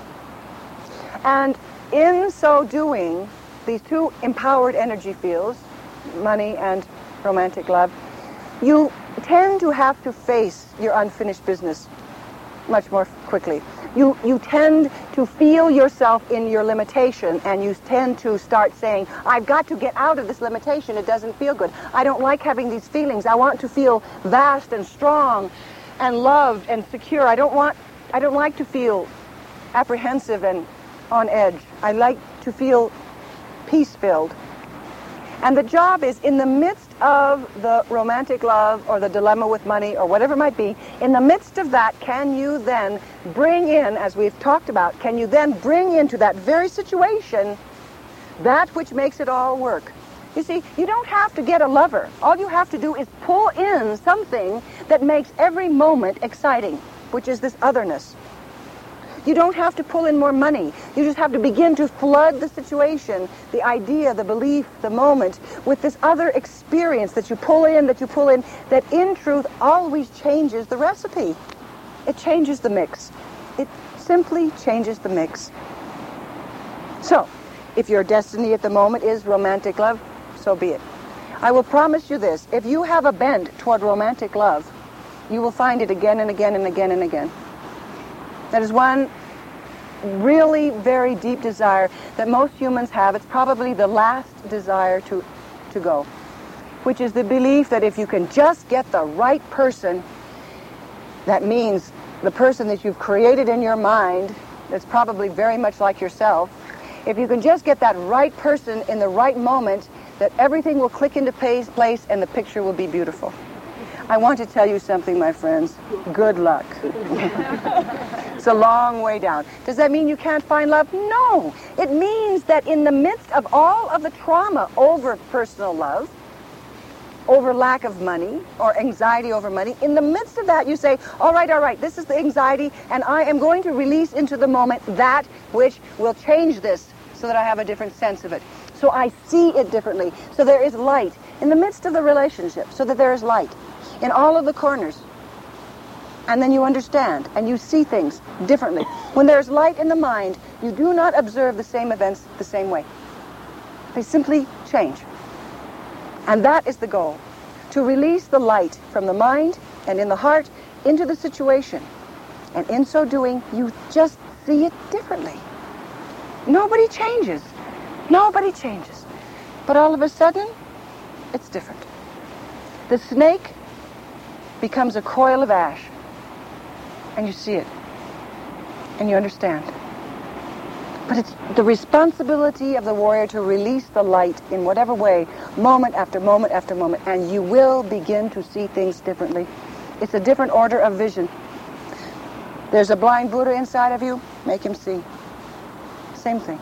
And in so doing, these two empowered energy fields, money and romantic love, you tend to have to face your unfinished business much more quickly. You, you tend to feel yourself in your limitation, and you tend to start saying, I've got to get out of this limitation. It doesn't feel good. I don't like having these feelings. I want to feel vast and strong and loved and secure. I don't want, I don't like to feel apprehensive and on edge. I like to feel peace-filled. And the job is, in the midst of the romantic love or the dilemma with money or whatever it might be, in the midst of that, can you then bring in, as we've talked about, can you then bring into that very situation that which makes it all work? You see, you don't have to get a lover. All you have to do is pull in something that makes every moment exciting, which is this otherness. You don't have to pull in more money. You just have to begin to flood the situation, the idea, the belief, the moment, with this other experience that you pull in, that you pull in, that in truth always changes the recipe. It changes the mix. It simply changes the mix. So, if your destiny at the moment is romantic love, so be it. I will promise you this: if you have a bent toward romantic love, you will find it again and again and again and again. That is one really very deep desire that most humans have. It's probably the last desire to, to go, which is the belief that if you can just get the right person, that means the person that you've created in your mind that's probably very much like yourself, if you can just get that right person in the right moment, that everything will click into place and the picture will be beautiful. I want to tell you something, my friends. Good luck. It's a long way down. Does that mean you can't find love? No. It means that in the midst of all of the trauma over personal love, over lack of money, or anxiety over money, in the midst of that you say, all right, all right, this is the anxiety, and I am going to release into the moment that which will change this so that I have a different sense of it. So I see it differently. So there is light in the midst of the relationship, so that there is light in all of the corners. And then you understand, and you see things differently. When there's light in the mind, you do not observe the same events the same way. They simply change. And that is the goal, to release the light from the mind and in the heart into the situation. And in so doing, you just see it differently. Nobody changes. Nobody changes. But all of a sudden, it's different. The snake becomes a coil of ash, and you see it, and you understand. But it's the responsibility of the warrior to release the light in whatever way, moment after moment after moment, and you will begin to see things differently. It's a different order of vision. There's a blind Buddha inside of you, make him see. Same thing.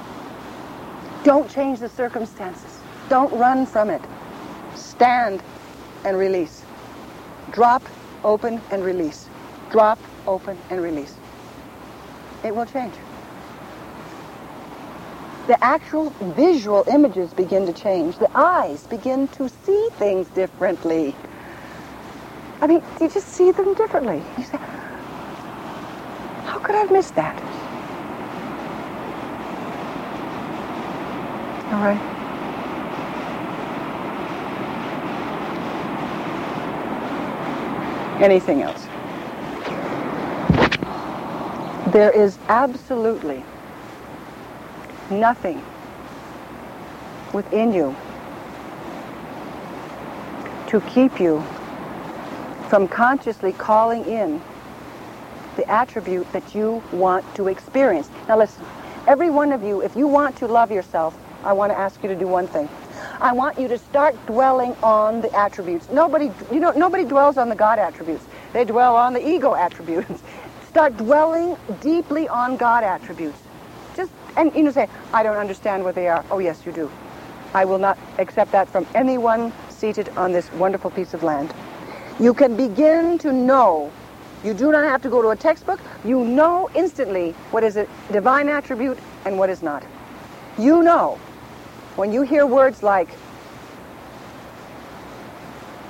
Don't change the circumstances. Don't run from it. Stand and release. Drop, open, and release. Drop, open, and release. It will change. The actual visual images begin to change. The eyes begin to see things differently. I mean, you just see them differently. You say, how could I have missed that? All right. Anything else? There is absolutely nothing within you to keep you from consciously calling in the attribute that you want to experience. Now listen, every one of you, if you want to love yourself, I want to ask you to do one thing. I want you to start dwelling on the attributes. Nobody, you know, nobody dwells on the God attributes. They dwell on the ego attributes. Start dwelling deeply on God attributes. Just, and you know, say, I don't understand what they are. Oh, yes, you do. I will not accept that from anyone seated on this wonderful piece of land. You can begin to know. You do not have to go to a textbook. You know instantly what is a divine attribute and what is not. You know when you hear words like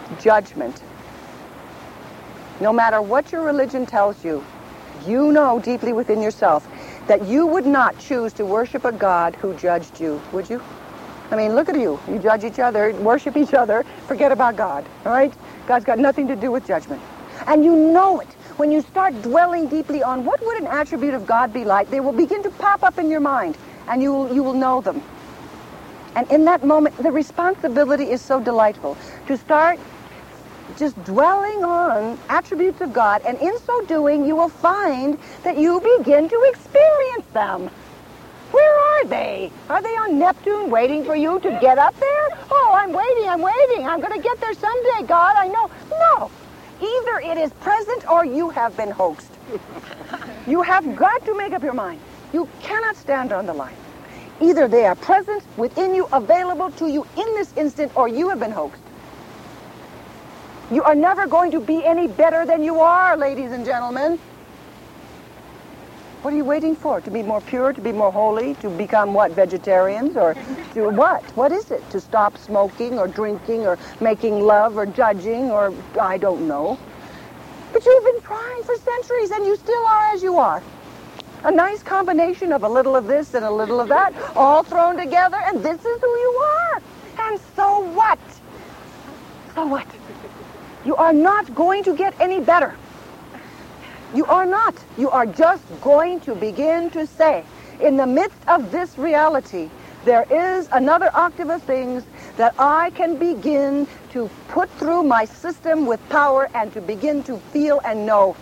judgment. No matter what your religion tells you, you know deeply within yourself that you would not choose to worship a God who judged you, would you? I mean, look at you. You judge each other, worship each other, forget about God, all right? God's got nothing to do with judgment. And you know it. When you start dwelling deeply on what would an attribute of God be like, they will begin to pop up in your mind, and you will, you will know them. And in that moment, the responsibility is so delightful to start just dwelling on attributes of God, and in so doing, you will find that you begin to experience them. Where are they? Are they on Neptune waiting for you to get up there? Oh, I'm waiting, I'm waiting. I'm going to get there someday, God, I know. No. Either it is present or you have been hoaxed. You have got to make up your mind. You cannot stand on the line. Either they are present within you, available to you in this instant, or you have been hoaxed. You are never going to be any better than you are, ladies and gentlemen. What are you waiting for? To be more pure, to be more holy, to become what, vegetarians, or to what? What is it? To stop smoking or drinking or making love or judging or I don't know. But you've been trying for centuries and you still are as you are. A nice combination of a little of this and a little of that, all thrown together, and this is who you are. And so what? So what? You are not going to get any better. You are not. You are just going to begin to say, in the midst of this reality, there is another octave of things that I can begin to put through my system with power and to begin to feel and know.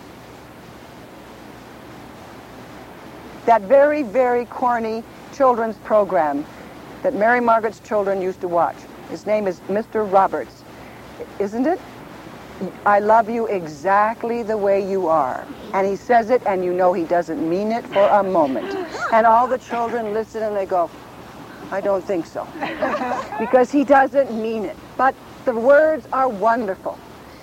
That very, very corny children's program that Mary Margaret's children used to watch. His name is Mister Roberts. Isn't it? I love you exactly the way you are. And he says it, and you know he doesn't mean it for a moment. And all the children listen, and they go, I don't think so. Because he doesn't mean it. But the words are wonderful.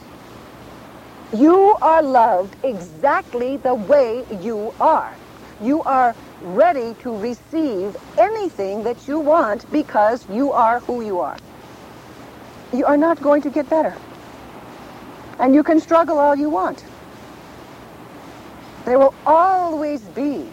You are loved exactly the way you are. You are ready to receive anything that you want because you are who you are. You are not going to get better. And you can struggle all you want. There will always be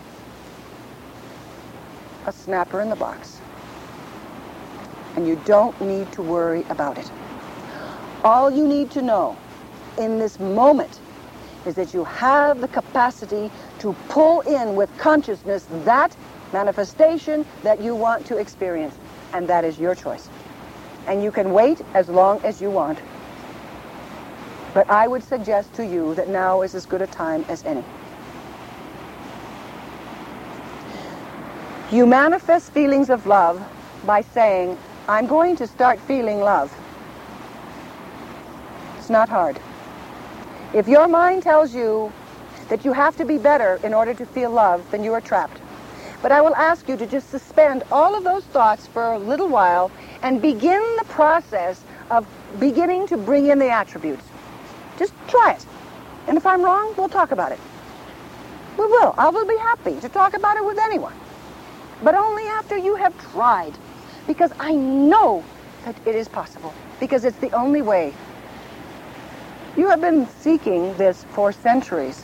a snapper in the box. And you don't need to worry about it. All you need to know in this moment is that you have the capacity to pull in with consciousness that manifestation that you want to experience. And that is your choice. And you can wait as long as you want. But I would suggest to you that now is as good a time as any. You manifest feelings of love by saying, I'm going to start feeling love. It's not hard. If your mind tells you that you have to be better in order to feel love, then you are trapped. But I will ask you to just suspend all of those thoughts for a little while and begin the process of beginning to bring in the attributes. Just try it. And if I'm wrong, we'll talk about it. We will. I will be happy to talk about it with anyone. But only after you have tried. Because I know that it is possible. Because it's the only way. You have been seeking this for centuries.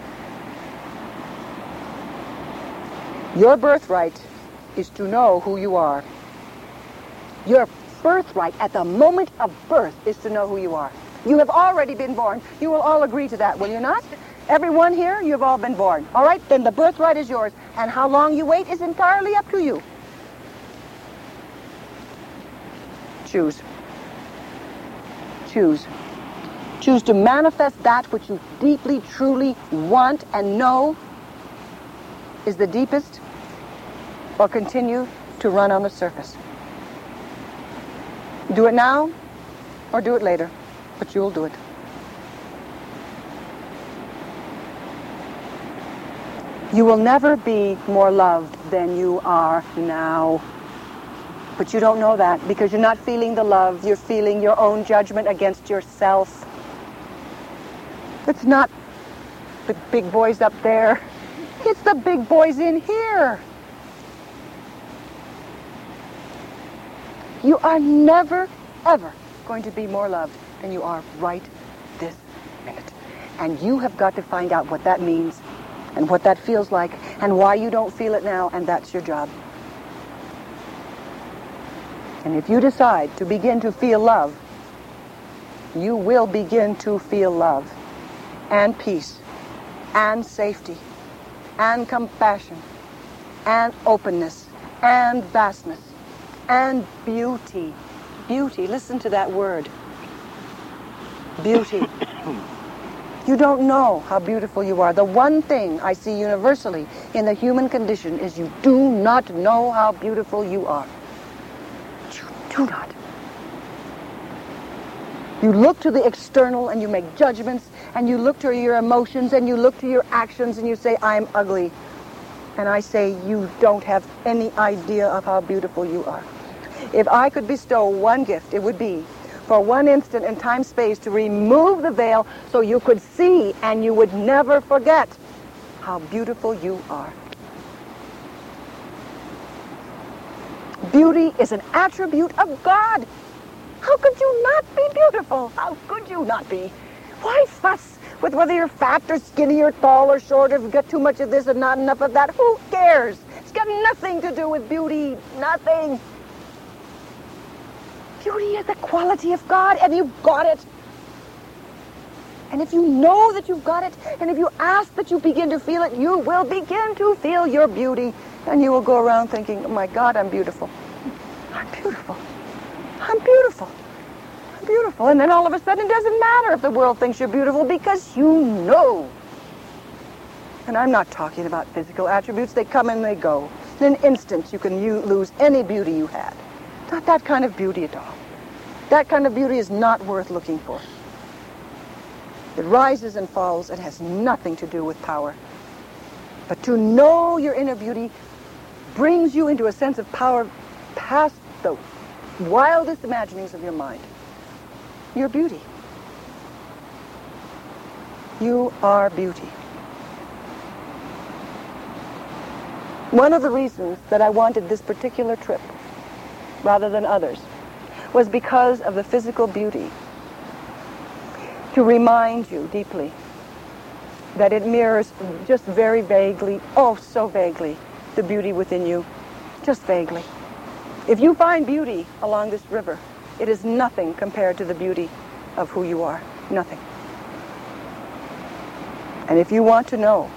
Your birthright is to know who you are. Your birthright at the moment of birth is to know who you are. You have already been born. You will all agree to that, will you not? Everyone here, you've all been born. All right, then the birthright is yours. And how long you wait is entirely up to you. Choose. Choose. Choose to manifest that which you deeply, truly want and know is the deepest, or continue to run on the surface. Do it now, or do it later. But you'll do it. You will never be more loved than you are now. But you don't know that because you're not feeling the love. You're feeling your own judgment against yourself. It's not the big boys up there. It's the big boys in here. You are never, ever going to be more loved than you are right this minute. And you have got to find out what that means and what that feels like and why you don't feel it now, and that's your job. And if you decide to begin to feel love, you will begin to feel love and peace and safety and compassion and openness and vastness and beauty. Beauty, listen to that word. Beauty. You don't know how beautiful you are. The one thing I see universally in the human condition is you do not know how beautiful you are. You do not. You look to the external and you make judgments, and you look to your emotions and you look to your actions and you say, I'm ugly. And I say, you don't have any idea of how beautiful you are. If I could bestow one gift, it would be for one instant in time-space to remove the veil so you could see and you would never forget how beautiful you are. Beauty is an attribute of God. How could you not be beautiful? How could you not be? Why fuss with whether you're fat or skinny or tall or short, or if you've got too much of this and not enough of that? Who cares? It's got nothing to do with beauty. Nothing. Beauty is the quality of God, and you've got it. And if you know that you've got it, and if you ask that you begin to feel it, you will begin to feel your beauty. And you will go around thinking, oh my God, I'm beautiful. I'm beautiful. I'm beautiful. I'm beautiful. And then all of a sudden, it doesn't matter if the world thinks you're beautiful, because you know. And I'm not talking about physical attributes. They come and they go. In an instant, you can u- lose any beauty you had. Not that kind of beauty at all. That kind of beauty is not worth looking for. It rises and falls. It has nothing to do with power. But to know your inner beauty brings you into a sense of power past the wildest imaginings of your mind. Your beauty. You are beauty. One of the reasons that I wanted this particular trip rather than others was because of the physical beauty. To remind you deeply that it mirrors just very vaguely, oh so vaguely, the beauty within you. Just vaguely. If you find beauty along this river, it is nothing compared to the beauty of who you are. Nothing. And if you want to know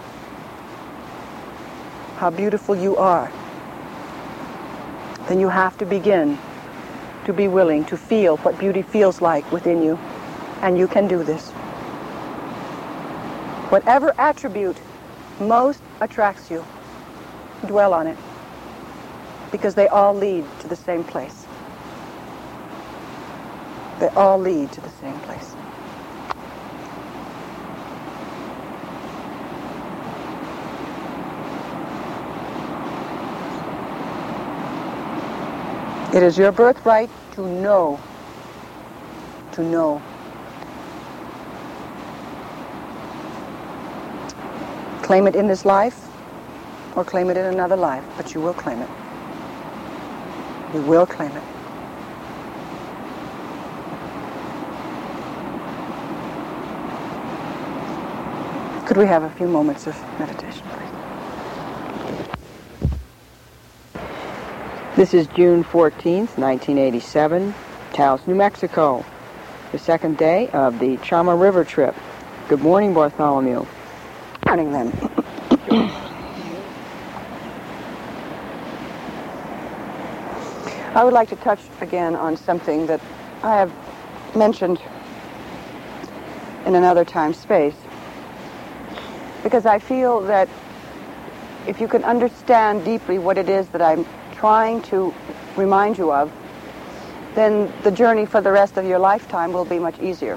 how beautiful you are, then you have to begin to be willing to feel what beauty feels like within you. And you can do this. Whatever attribute most attracts you, dwell on it, because they all lead to the same place. They all lead to the same place. It is your birthright to know, to know. Claim it in this life, or claim it in another life, but you will claim it. You will claim it. Could we have a few moments of meditation, please? This is June fourteenth, nineteen eighty-seven, Taos, New Mexico, the second day of the Chama River trip. Good morning, Bartholomew. Morning, then. I would like to touch again on something that I have mentioned in another time-space, because I feel that if you can understand deeply what it is that I'm trying to remind you of, then the journey for the rest of your lifetime will be much easier.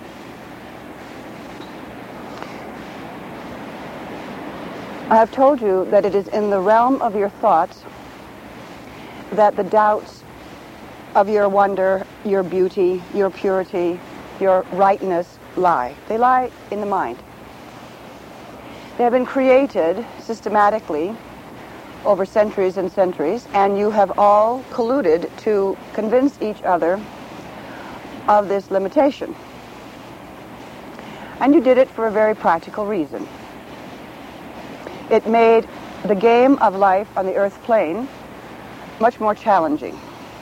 I have told you that it is in the realm of your thoughts that the doubts of your wonder, your beauty, your purity, your rightness lie. They lie in the mind. They have been created systematically over centuries and centuries, and you have all colluded to convince each other of this limitation. And you did it for a very practical reason. It made the game of life on the earth plane much more challenging.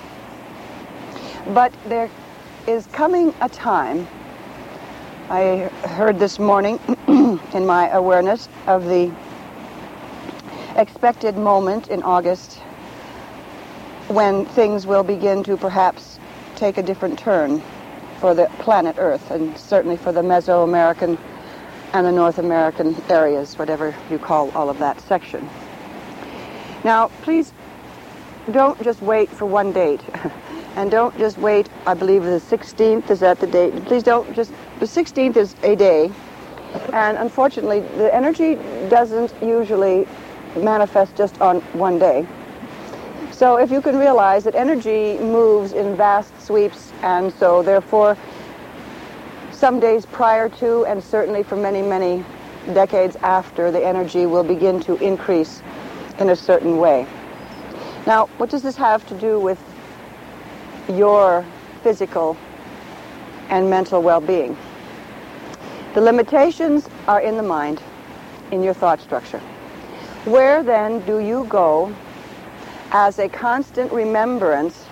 But there is coming a time, I heard this morning in my awareness of the expected moment in August when things will begin to perhaps take a different turn for the planet Earth, and certainly for the Mesoamerican and the North American areas, whatever you call all of that section. Now, please don't just wait for one date. And don't just wait, I believe the sixteenth is that the date. Please don't just, the sixteenth is a day. And unfortunately, the energy doesn't usually manifest just on one day. So if you can realize that energy moves in vast sweeps, and so therefore some days prior to, and certainly for many, many decades after, the energy will begin to increase in a certain way. Now, what does this have to do with your physical and mental well-being? The limitations are in the mind, in your thought structure. Where then do you go as a constant remembrance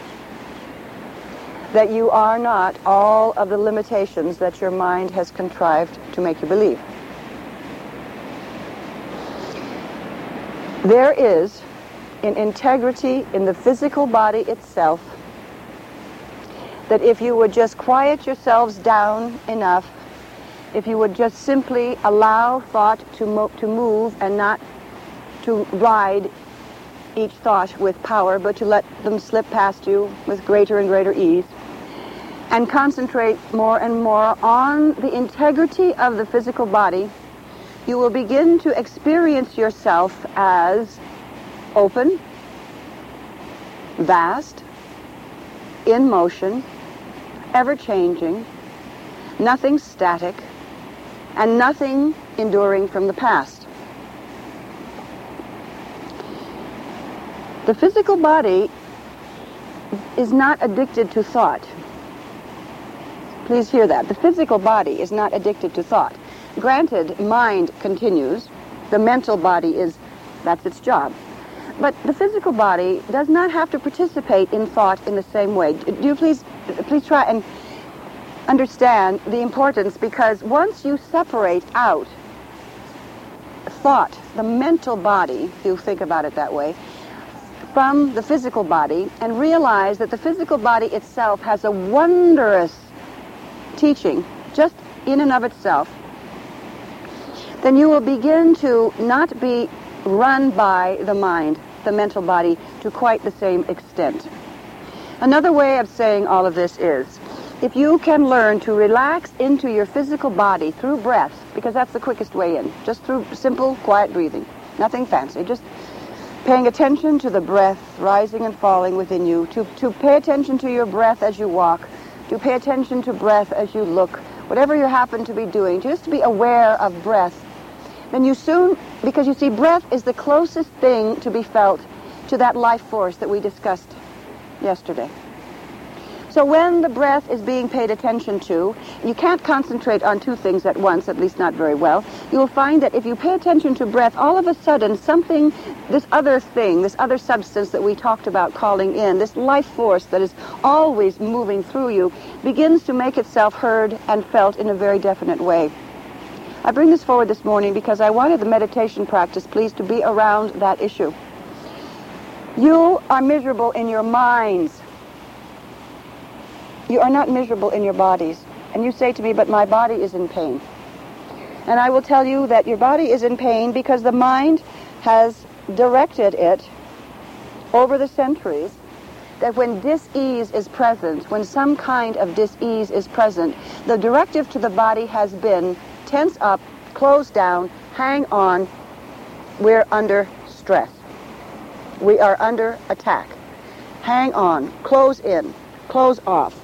that you are not all of the limitations that your mind has contrived to make you believe? There is an integrity in the physical body itself that if you would just quiet yourselves down enough, if you would just simply allow thought to, mo- to move and not to ride each thought with power, but to let them slip past you with greater and greater ease, and concentrate more and more on the integrity of the physical body, you will begin to experience yourself as open, vast, in motion, ever-changing, nothing static, and nothing enduring from the past. The physical body is not addicted to thought. Please hear that. The physical body is not addicted to thought. Granted, mind continues. The mental body is, that's its job. But the physical body does not have to participate in thought in the same way. Do you please, please try and understand the importance, because once you separate out thought, the mental body, if you think about it that way, from the physical body, and realize that the physical body itself has a wondrous teaching just in and of itself, then you will begin to not be run by the mind, the mental body, to quite the same extent. Another way of saying all of this is, if you can learn to relax into your physical body through breath, because that's the quickest way in, just through simple, quiet breathing, nothing fancy, just paying attention to the breath rising and falling within you, to, to pay attention to your breath as you walk, to pay attention to breath as you look, whatever you happen to be doing, just to be aware of breath, then you soon, because you see, breath is the closest thing to be felt to that life force that we discussed yesterday. So when the breath is being paid attention to, you can't concentrate on two things at once, at least not very well. You will find that if you pay attention to breath, all of a sudden something, this other thing, this other substance that we talked about calling in, this life force that is always moving through you, begins to make itself heard and felt in a very definite way. I bring this forward this morning because I wanted the meditation practice, please, to be around that issue. You are miserable in your minds. You are not miserable in your bodies. And you say to me, but my body is in pain. And I will tell you that your body is in pain because the mind has directed it over the centuries that when dis-ease is present, when some kind of dis-ease is present, the directive to the body has been tense up, close down, hang on, we're under stress. We are under attack. Hang on, close in, close off.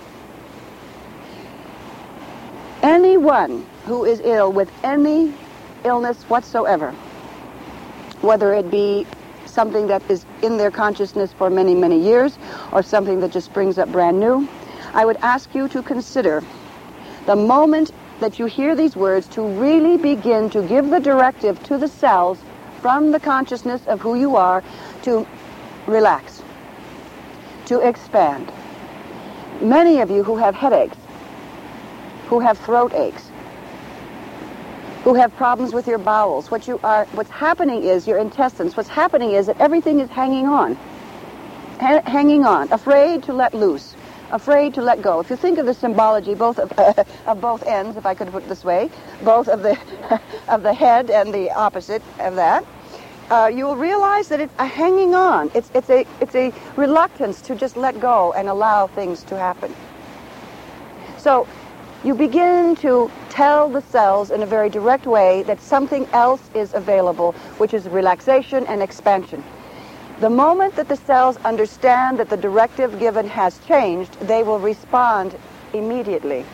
Anyone who is ill with any illness whatsoever, whether it be something that is in their consciousness for many, many years or something that just springs up brand new, I would ask you to consider the moment that you hear these words to really begin to give the directive to the cells from the consciousness of who you are to relax, to expand. Many of you who have headaches, who have throat aches, who have problems with your bowels, what you are, what's happening is your intestines, what's happening is that everything is hanging on, ha- hanging on, afraid to let loose, afraid to let go. If you think of the symbology both of, uh, of both ends, if I could put it this way, both of the of the head and the opposite of that, uh, you will realize that it's a hanging on. It's it's a it's a reluctance to just let go and allow things to happen. So you begin to tell the cells in a very direct way that something else is available, which is relaxation and expansion. The moment that the cells understand that the directive given has changed, they will respond immediately.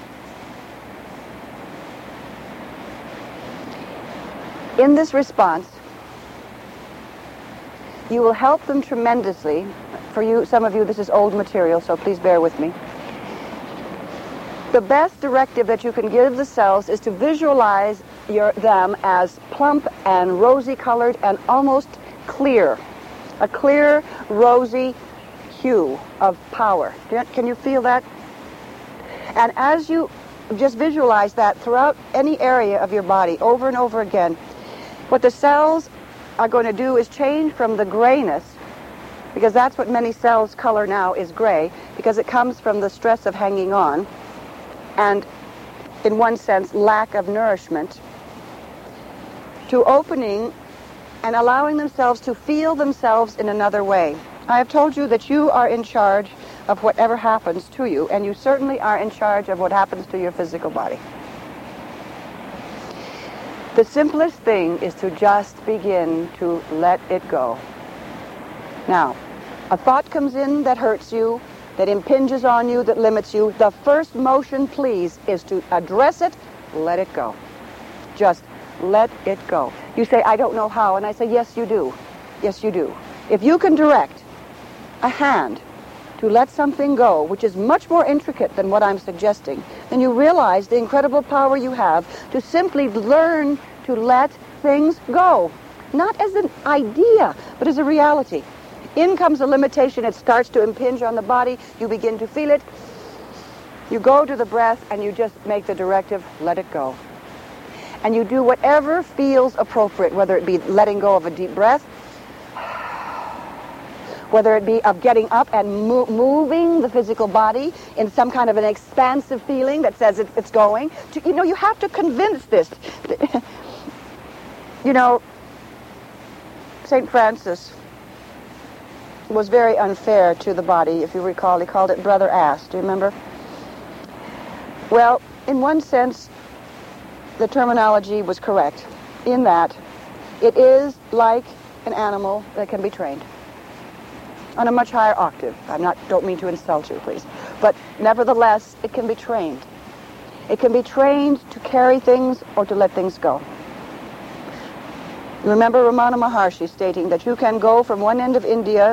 In this response, you will help them tremendously. For you, some of you, this is old material, so please bear with me. The best directive that you can give the cells is to visualize your, them as plump and rosy-colored and almost clear. A clear, rosy hue of power. Can you feel that? And as you just visualize that throughout any area of your body over and over again, what the cells are going to do is change from the grayness, because that's what many cells' color now is gray, because it comes from the stress of hanging on, and in one sense, lack of nourishment, to opening and allowing themselves to feel themselves in another way. I have told you that you are in charge of whatever happens to you, and you certainly are in charge of what happens to your physical body. The simplest thing is to just begin to let it go. Now, a thought comes in that hurts you, that impinges on you, that limits you. The first motion, please, is to address it, let it go. Just let it go. You say, I don't know how, and I say, yes, you do. Yes, you do. If you can direct a hand to let something go, which is much more intricate than what I'm suggesting, then you realize the incredible power you have to simply learn to let things go. Not as an idea, but as a reality. In comes a limitation, it starts to impinge on the body, you begin to feel it, you go to the breath, and you just make the directive, let it go. And you do whatever feels appropriate, whether it be letting go of a deep breath, whether it be of getting up and mo- moving the physical body in some kind of an expansive feeling that says it's, it's going. To, you know, you have to convince this. You know, Saint Francis was very unfair to the body, if you recall. He called it brother ass. Do you remember? Well, in one sense, the terminology was correct in that it is like an animal that can be trained on a much higher octave. I'm not, don't mean to insult you, please. But nevertheless, it can be trained. It can be trained to carry things or to let things go. You remember Ramana Maharshi stating that you can go from one end of India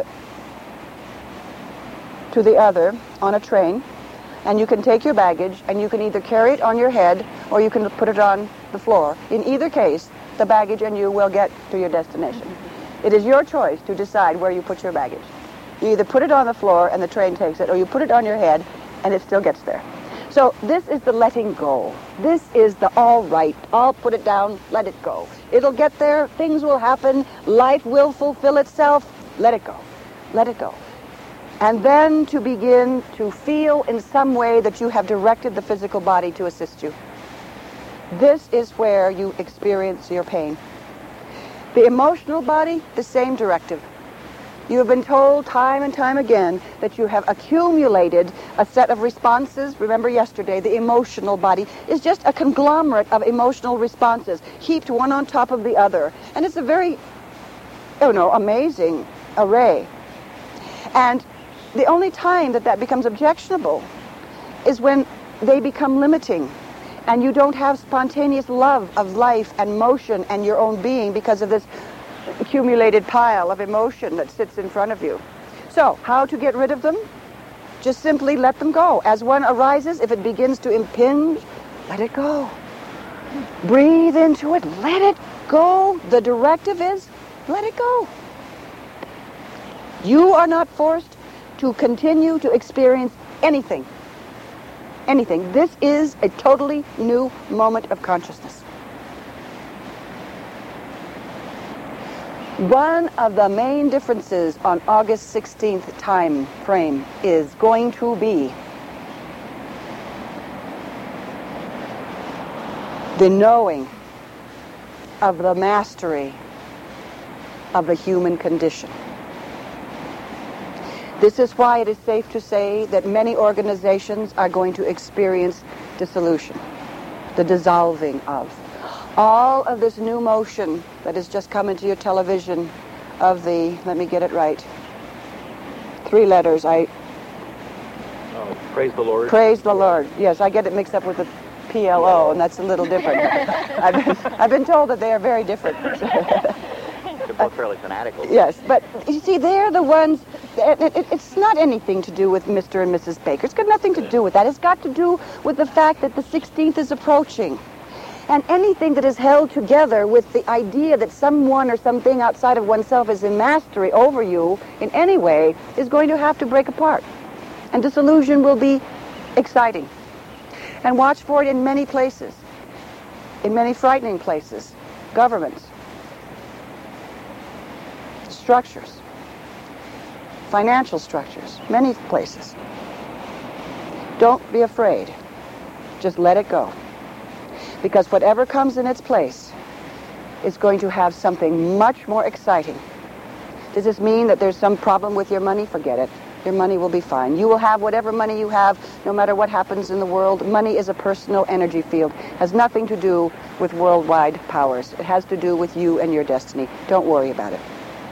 to the other on a train, and you can take your baggage, and you can either carry it on your head or you can put it on the floor. In either case, the baggage and you will get to your destination. It is your choice to decide where you put your baggage. You either put it on the floor and the train takes it, or you put it on your head and it still gets there. So this is the letting go. This is the all right. I'll put it down, let it go. It'll get there, things will happen, life will fulfill itself. Let it go. Let it go. And then to begin to feel in some way that you have directed the physical body to assist you. This is where you experience your pain. The emotional body, the same directive. You have been told time and time again that you have accumulated a set of responses. Remember yesterday, the emotional body is just a conglomerate of emotional responses, heaped one on top of the other. And it's a very, oh no, amazing array. And the only time that that becomes objectionable is when they become limiting and you don't have spontaneous love of life and motion and your own being because of this accumulated pile of emotion that sits in front of you. So, how to get rid of them? Just simply let them go. As one arises, if it begins to impinge, let it go. Breathe into it, let it go. The directive is, let it go. You are not forced to continue to experience anything. Anything. This is a totally new moment of consciousness. One of the main differences on August sixteenth time frame is going to be the knowing of the mastery of the human condition. This is why it is safe to say that many organizations are going to experience dissolution, the dissolving of. All of this new motion that has just come into your television of the, let me get it right, three letters, I... Oh, praise the Lord. Praise the Lord. Yes, I get it mixed up with the P L O, and that's a little different. I've been, I've been told that they are very different. They're both fairly fanatical. Yes, but you see, they're the ones, it, it, it's not anything to do with Mister and Missus Baker. It's got nothing to do with that. It's got to do with the fact that the sixteenth is approaching. And anything that is held together with the idea that someone or something outside of oneself is in mastery over you in any way is going to have to break apart. And disillusion will be exciting. And watch for it in many places, in many frightening places, governments, structures, financial structures, many places. Don't be afraid. Just let it go. Because whatever comes in its place is going to have something much more exciting. Does this mean that there's some problem with your money? Forget it. Your money will be fine. You will have whatever money you have, no matter what happens in the world. Money is a personal energy field. It has nothing to do with worldwide powers. It has to do with you and your destiny. Don't worry about it.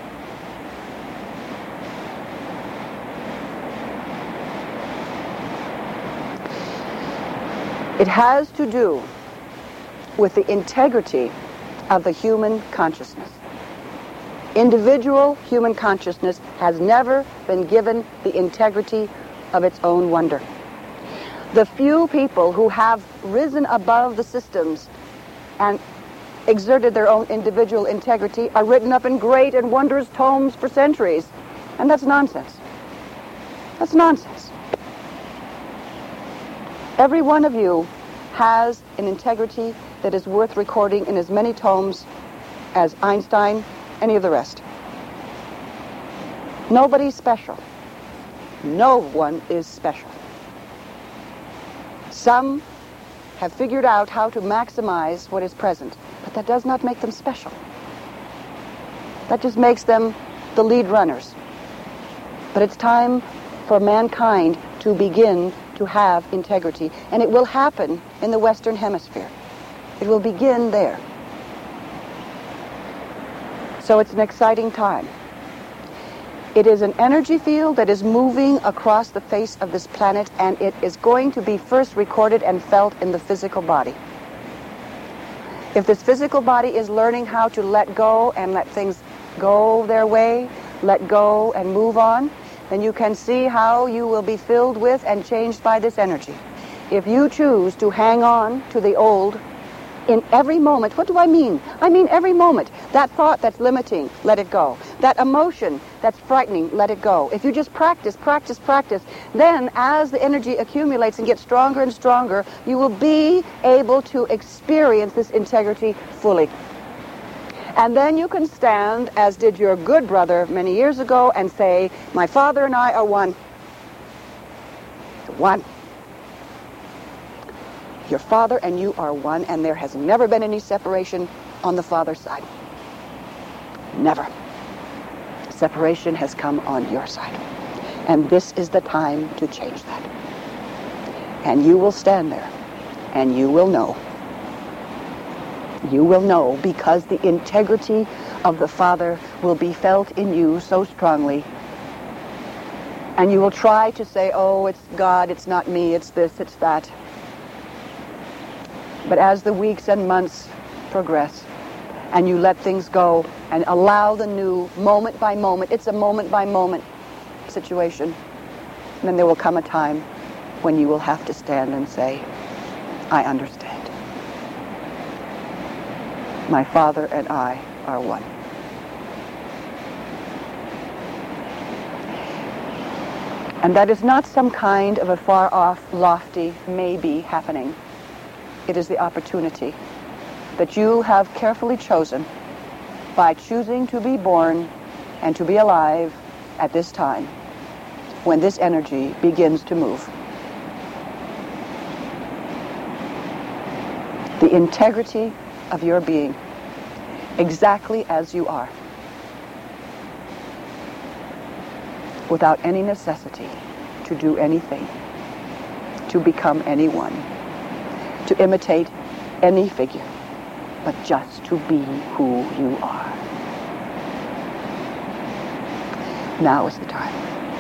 It has to do with the integrity of the human consciousness. Individual human consciousness has never been given the integrity of its own wonder. The few people who have risen above the systems and exerted their own individual integrity are written up in great and wondrous tomes for centuries. And that's nonsense. That's nonsense. Every one of you has an integrity that is worth recording in as many tomes as Einstein, any of the rest. Nobody's special. No one is special. Some have figured out how to maximize what is present, but that does not make them special. That just makes them the lead runners. But it's time for mankind to begin to have integrity, and it will happen in the Western Hemisphere. It will begin there. So it's an exciting time. It is an energy field that is moving across the face of this planet, and it is going to be first recorded and felt in the physical body. If this physical body is learning how to let go and let things go their way, let go and move on, then you can see how you will be filled with and changed by this energy. If you choose to hang on to the old in every moment, what do I mean? I mean every moment. That thought that's limiting, let it go. That emotion that's frightening, let it go. If you just practice, practice, practice, then as the energy accumulates and gets stronger and stronger, you will be able to experience this integrity fully. And then you can stand, as did your good brother many years ago, and say, my father and I are one. One. Your father and you are one, and there has never been any separation on the father's side. Never. Separation has come on your side. And this is the time to change that. And you will stand there, and you will know. You will know, because the integrity of the Father will be felt in you so strongly. And you will try to say, oh, it's God, it's not me, it's this, it's that. But as the weeks and months progress, and you let things go and allow the new moment by moment, it's a moment by moment situation. And then there will come a time when you will have to stand and say, I understand. My Father and I are one. And that is not some kind of a far-off, lofty maybe happening. It is the opportunity that you have carefully chosen by choosing to be born and to be alive at this time when this energy begins to move. The integrity of your being, exactly as you are, without any necessity to do anything, to become anyone, to imitate any figure, but just to be who you are. Now is the time.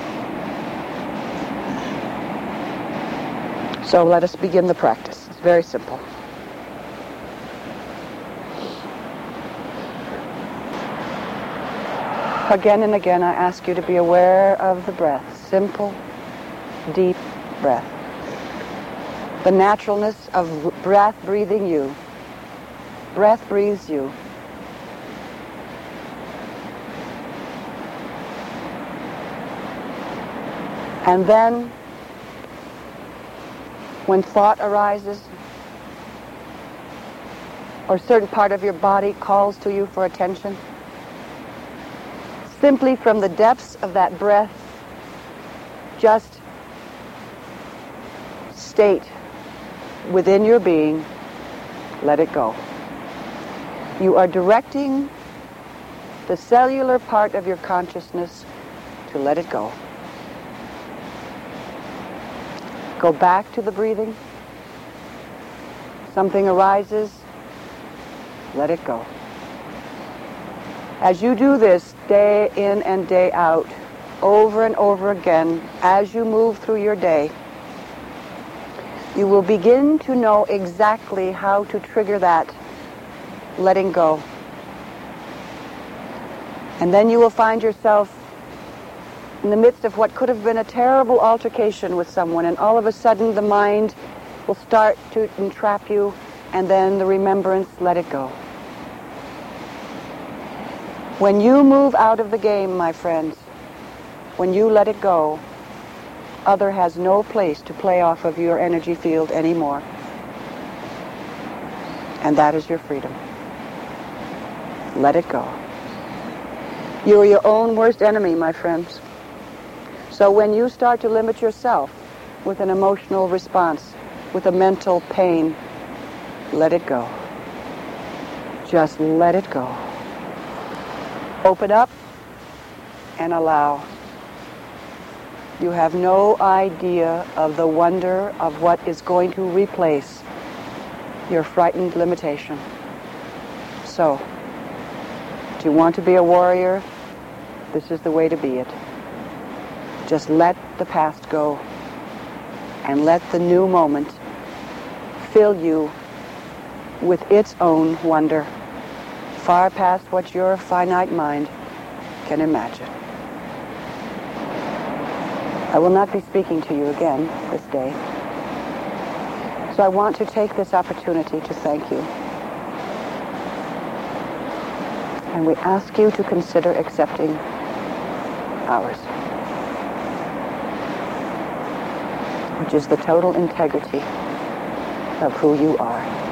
So let us begin the practice. It's very simple. Again and again, I ask you to be aware of the breath. Simple, deep breath. The naturalness of breath breathing you. Breath breathes you. And then, when thought arises, or a certain part of your body calls to you for attention, simply from the depths of that breath, just state within your being, let it go. You are directing the cellular part of your consciousness to let it go. Go back to the breathing. Something arises, let it go. As you do this day in and day out, over and over again, as you move through your day, you will begin to know exactly how to trigger that letting go. And then you will find yourself in the midst of what could have been a terrible altercation with someone, and all of a sudden the mind will start to entrap you, and then the remembrance, let it go. When you move out of the game, my friends, when you let it go, other has no place to play off of your energy field anymore. And that is your freedom. Let it go. You are your own worst enemy, my friends. So when you start to limit yourself with an emotional response, with a mental pain, let it go. Just let it go. Open up and allow. You have no idea of the wonder of what is going to replace your frightened limitation. So, do you want to be a warrior? This is the way to be it. Just let the past go and let the new moment fill you with its own wonder, far past what your finite mind can imagine. I will not be speaking to you again this day, so I want to take this opportunity to thank you. And we ask you to consider accepting ours, which is the total integrity of who you are.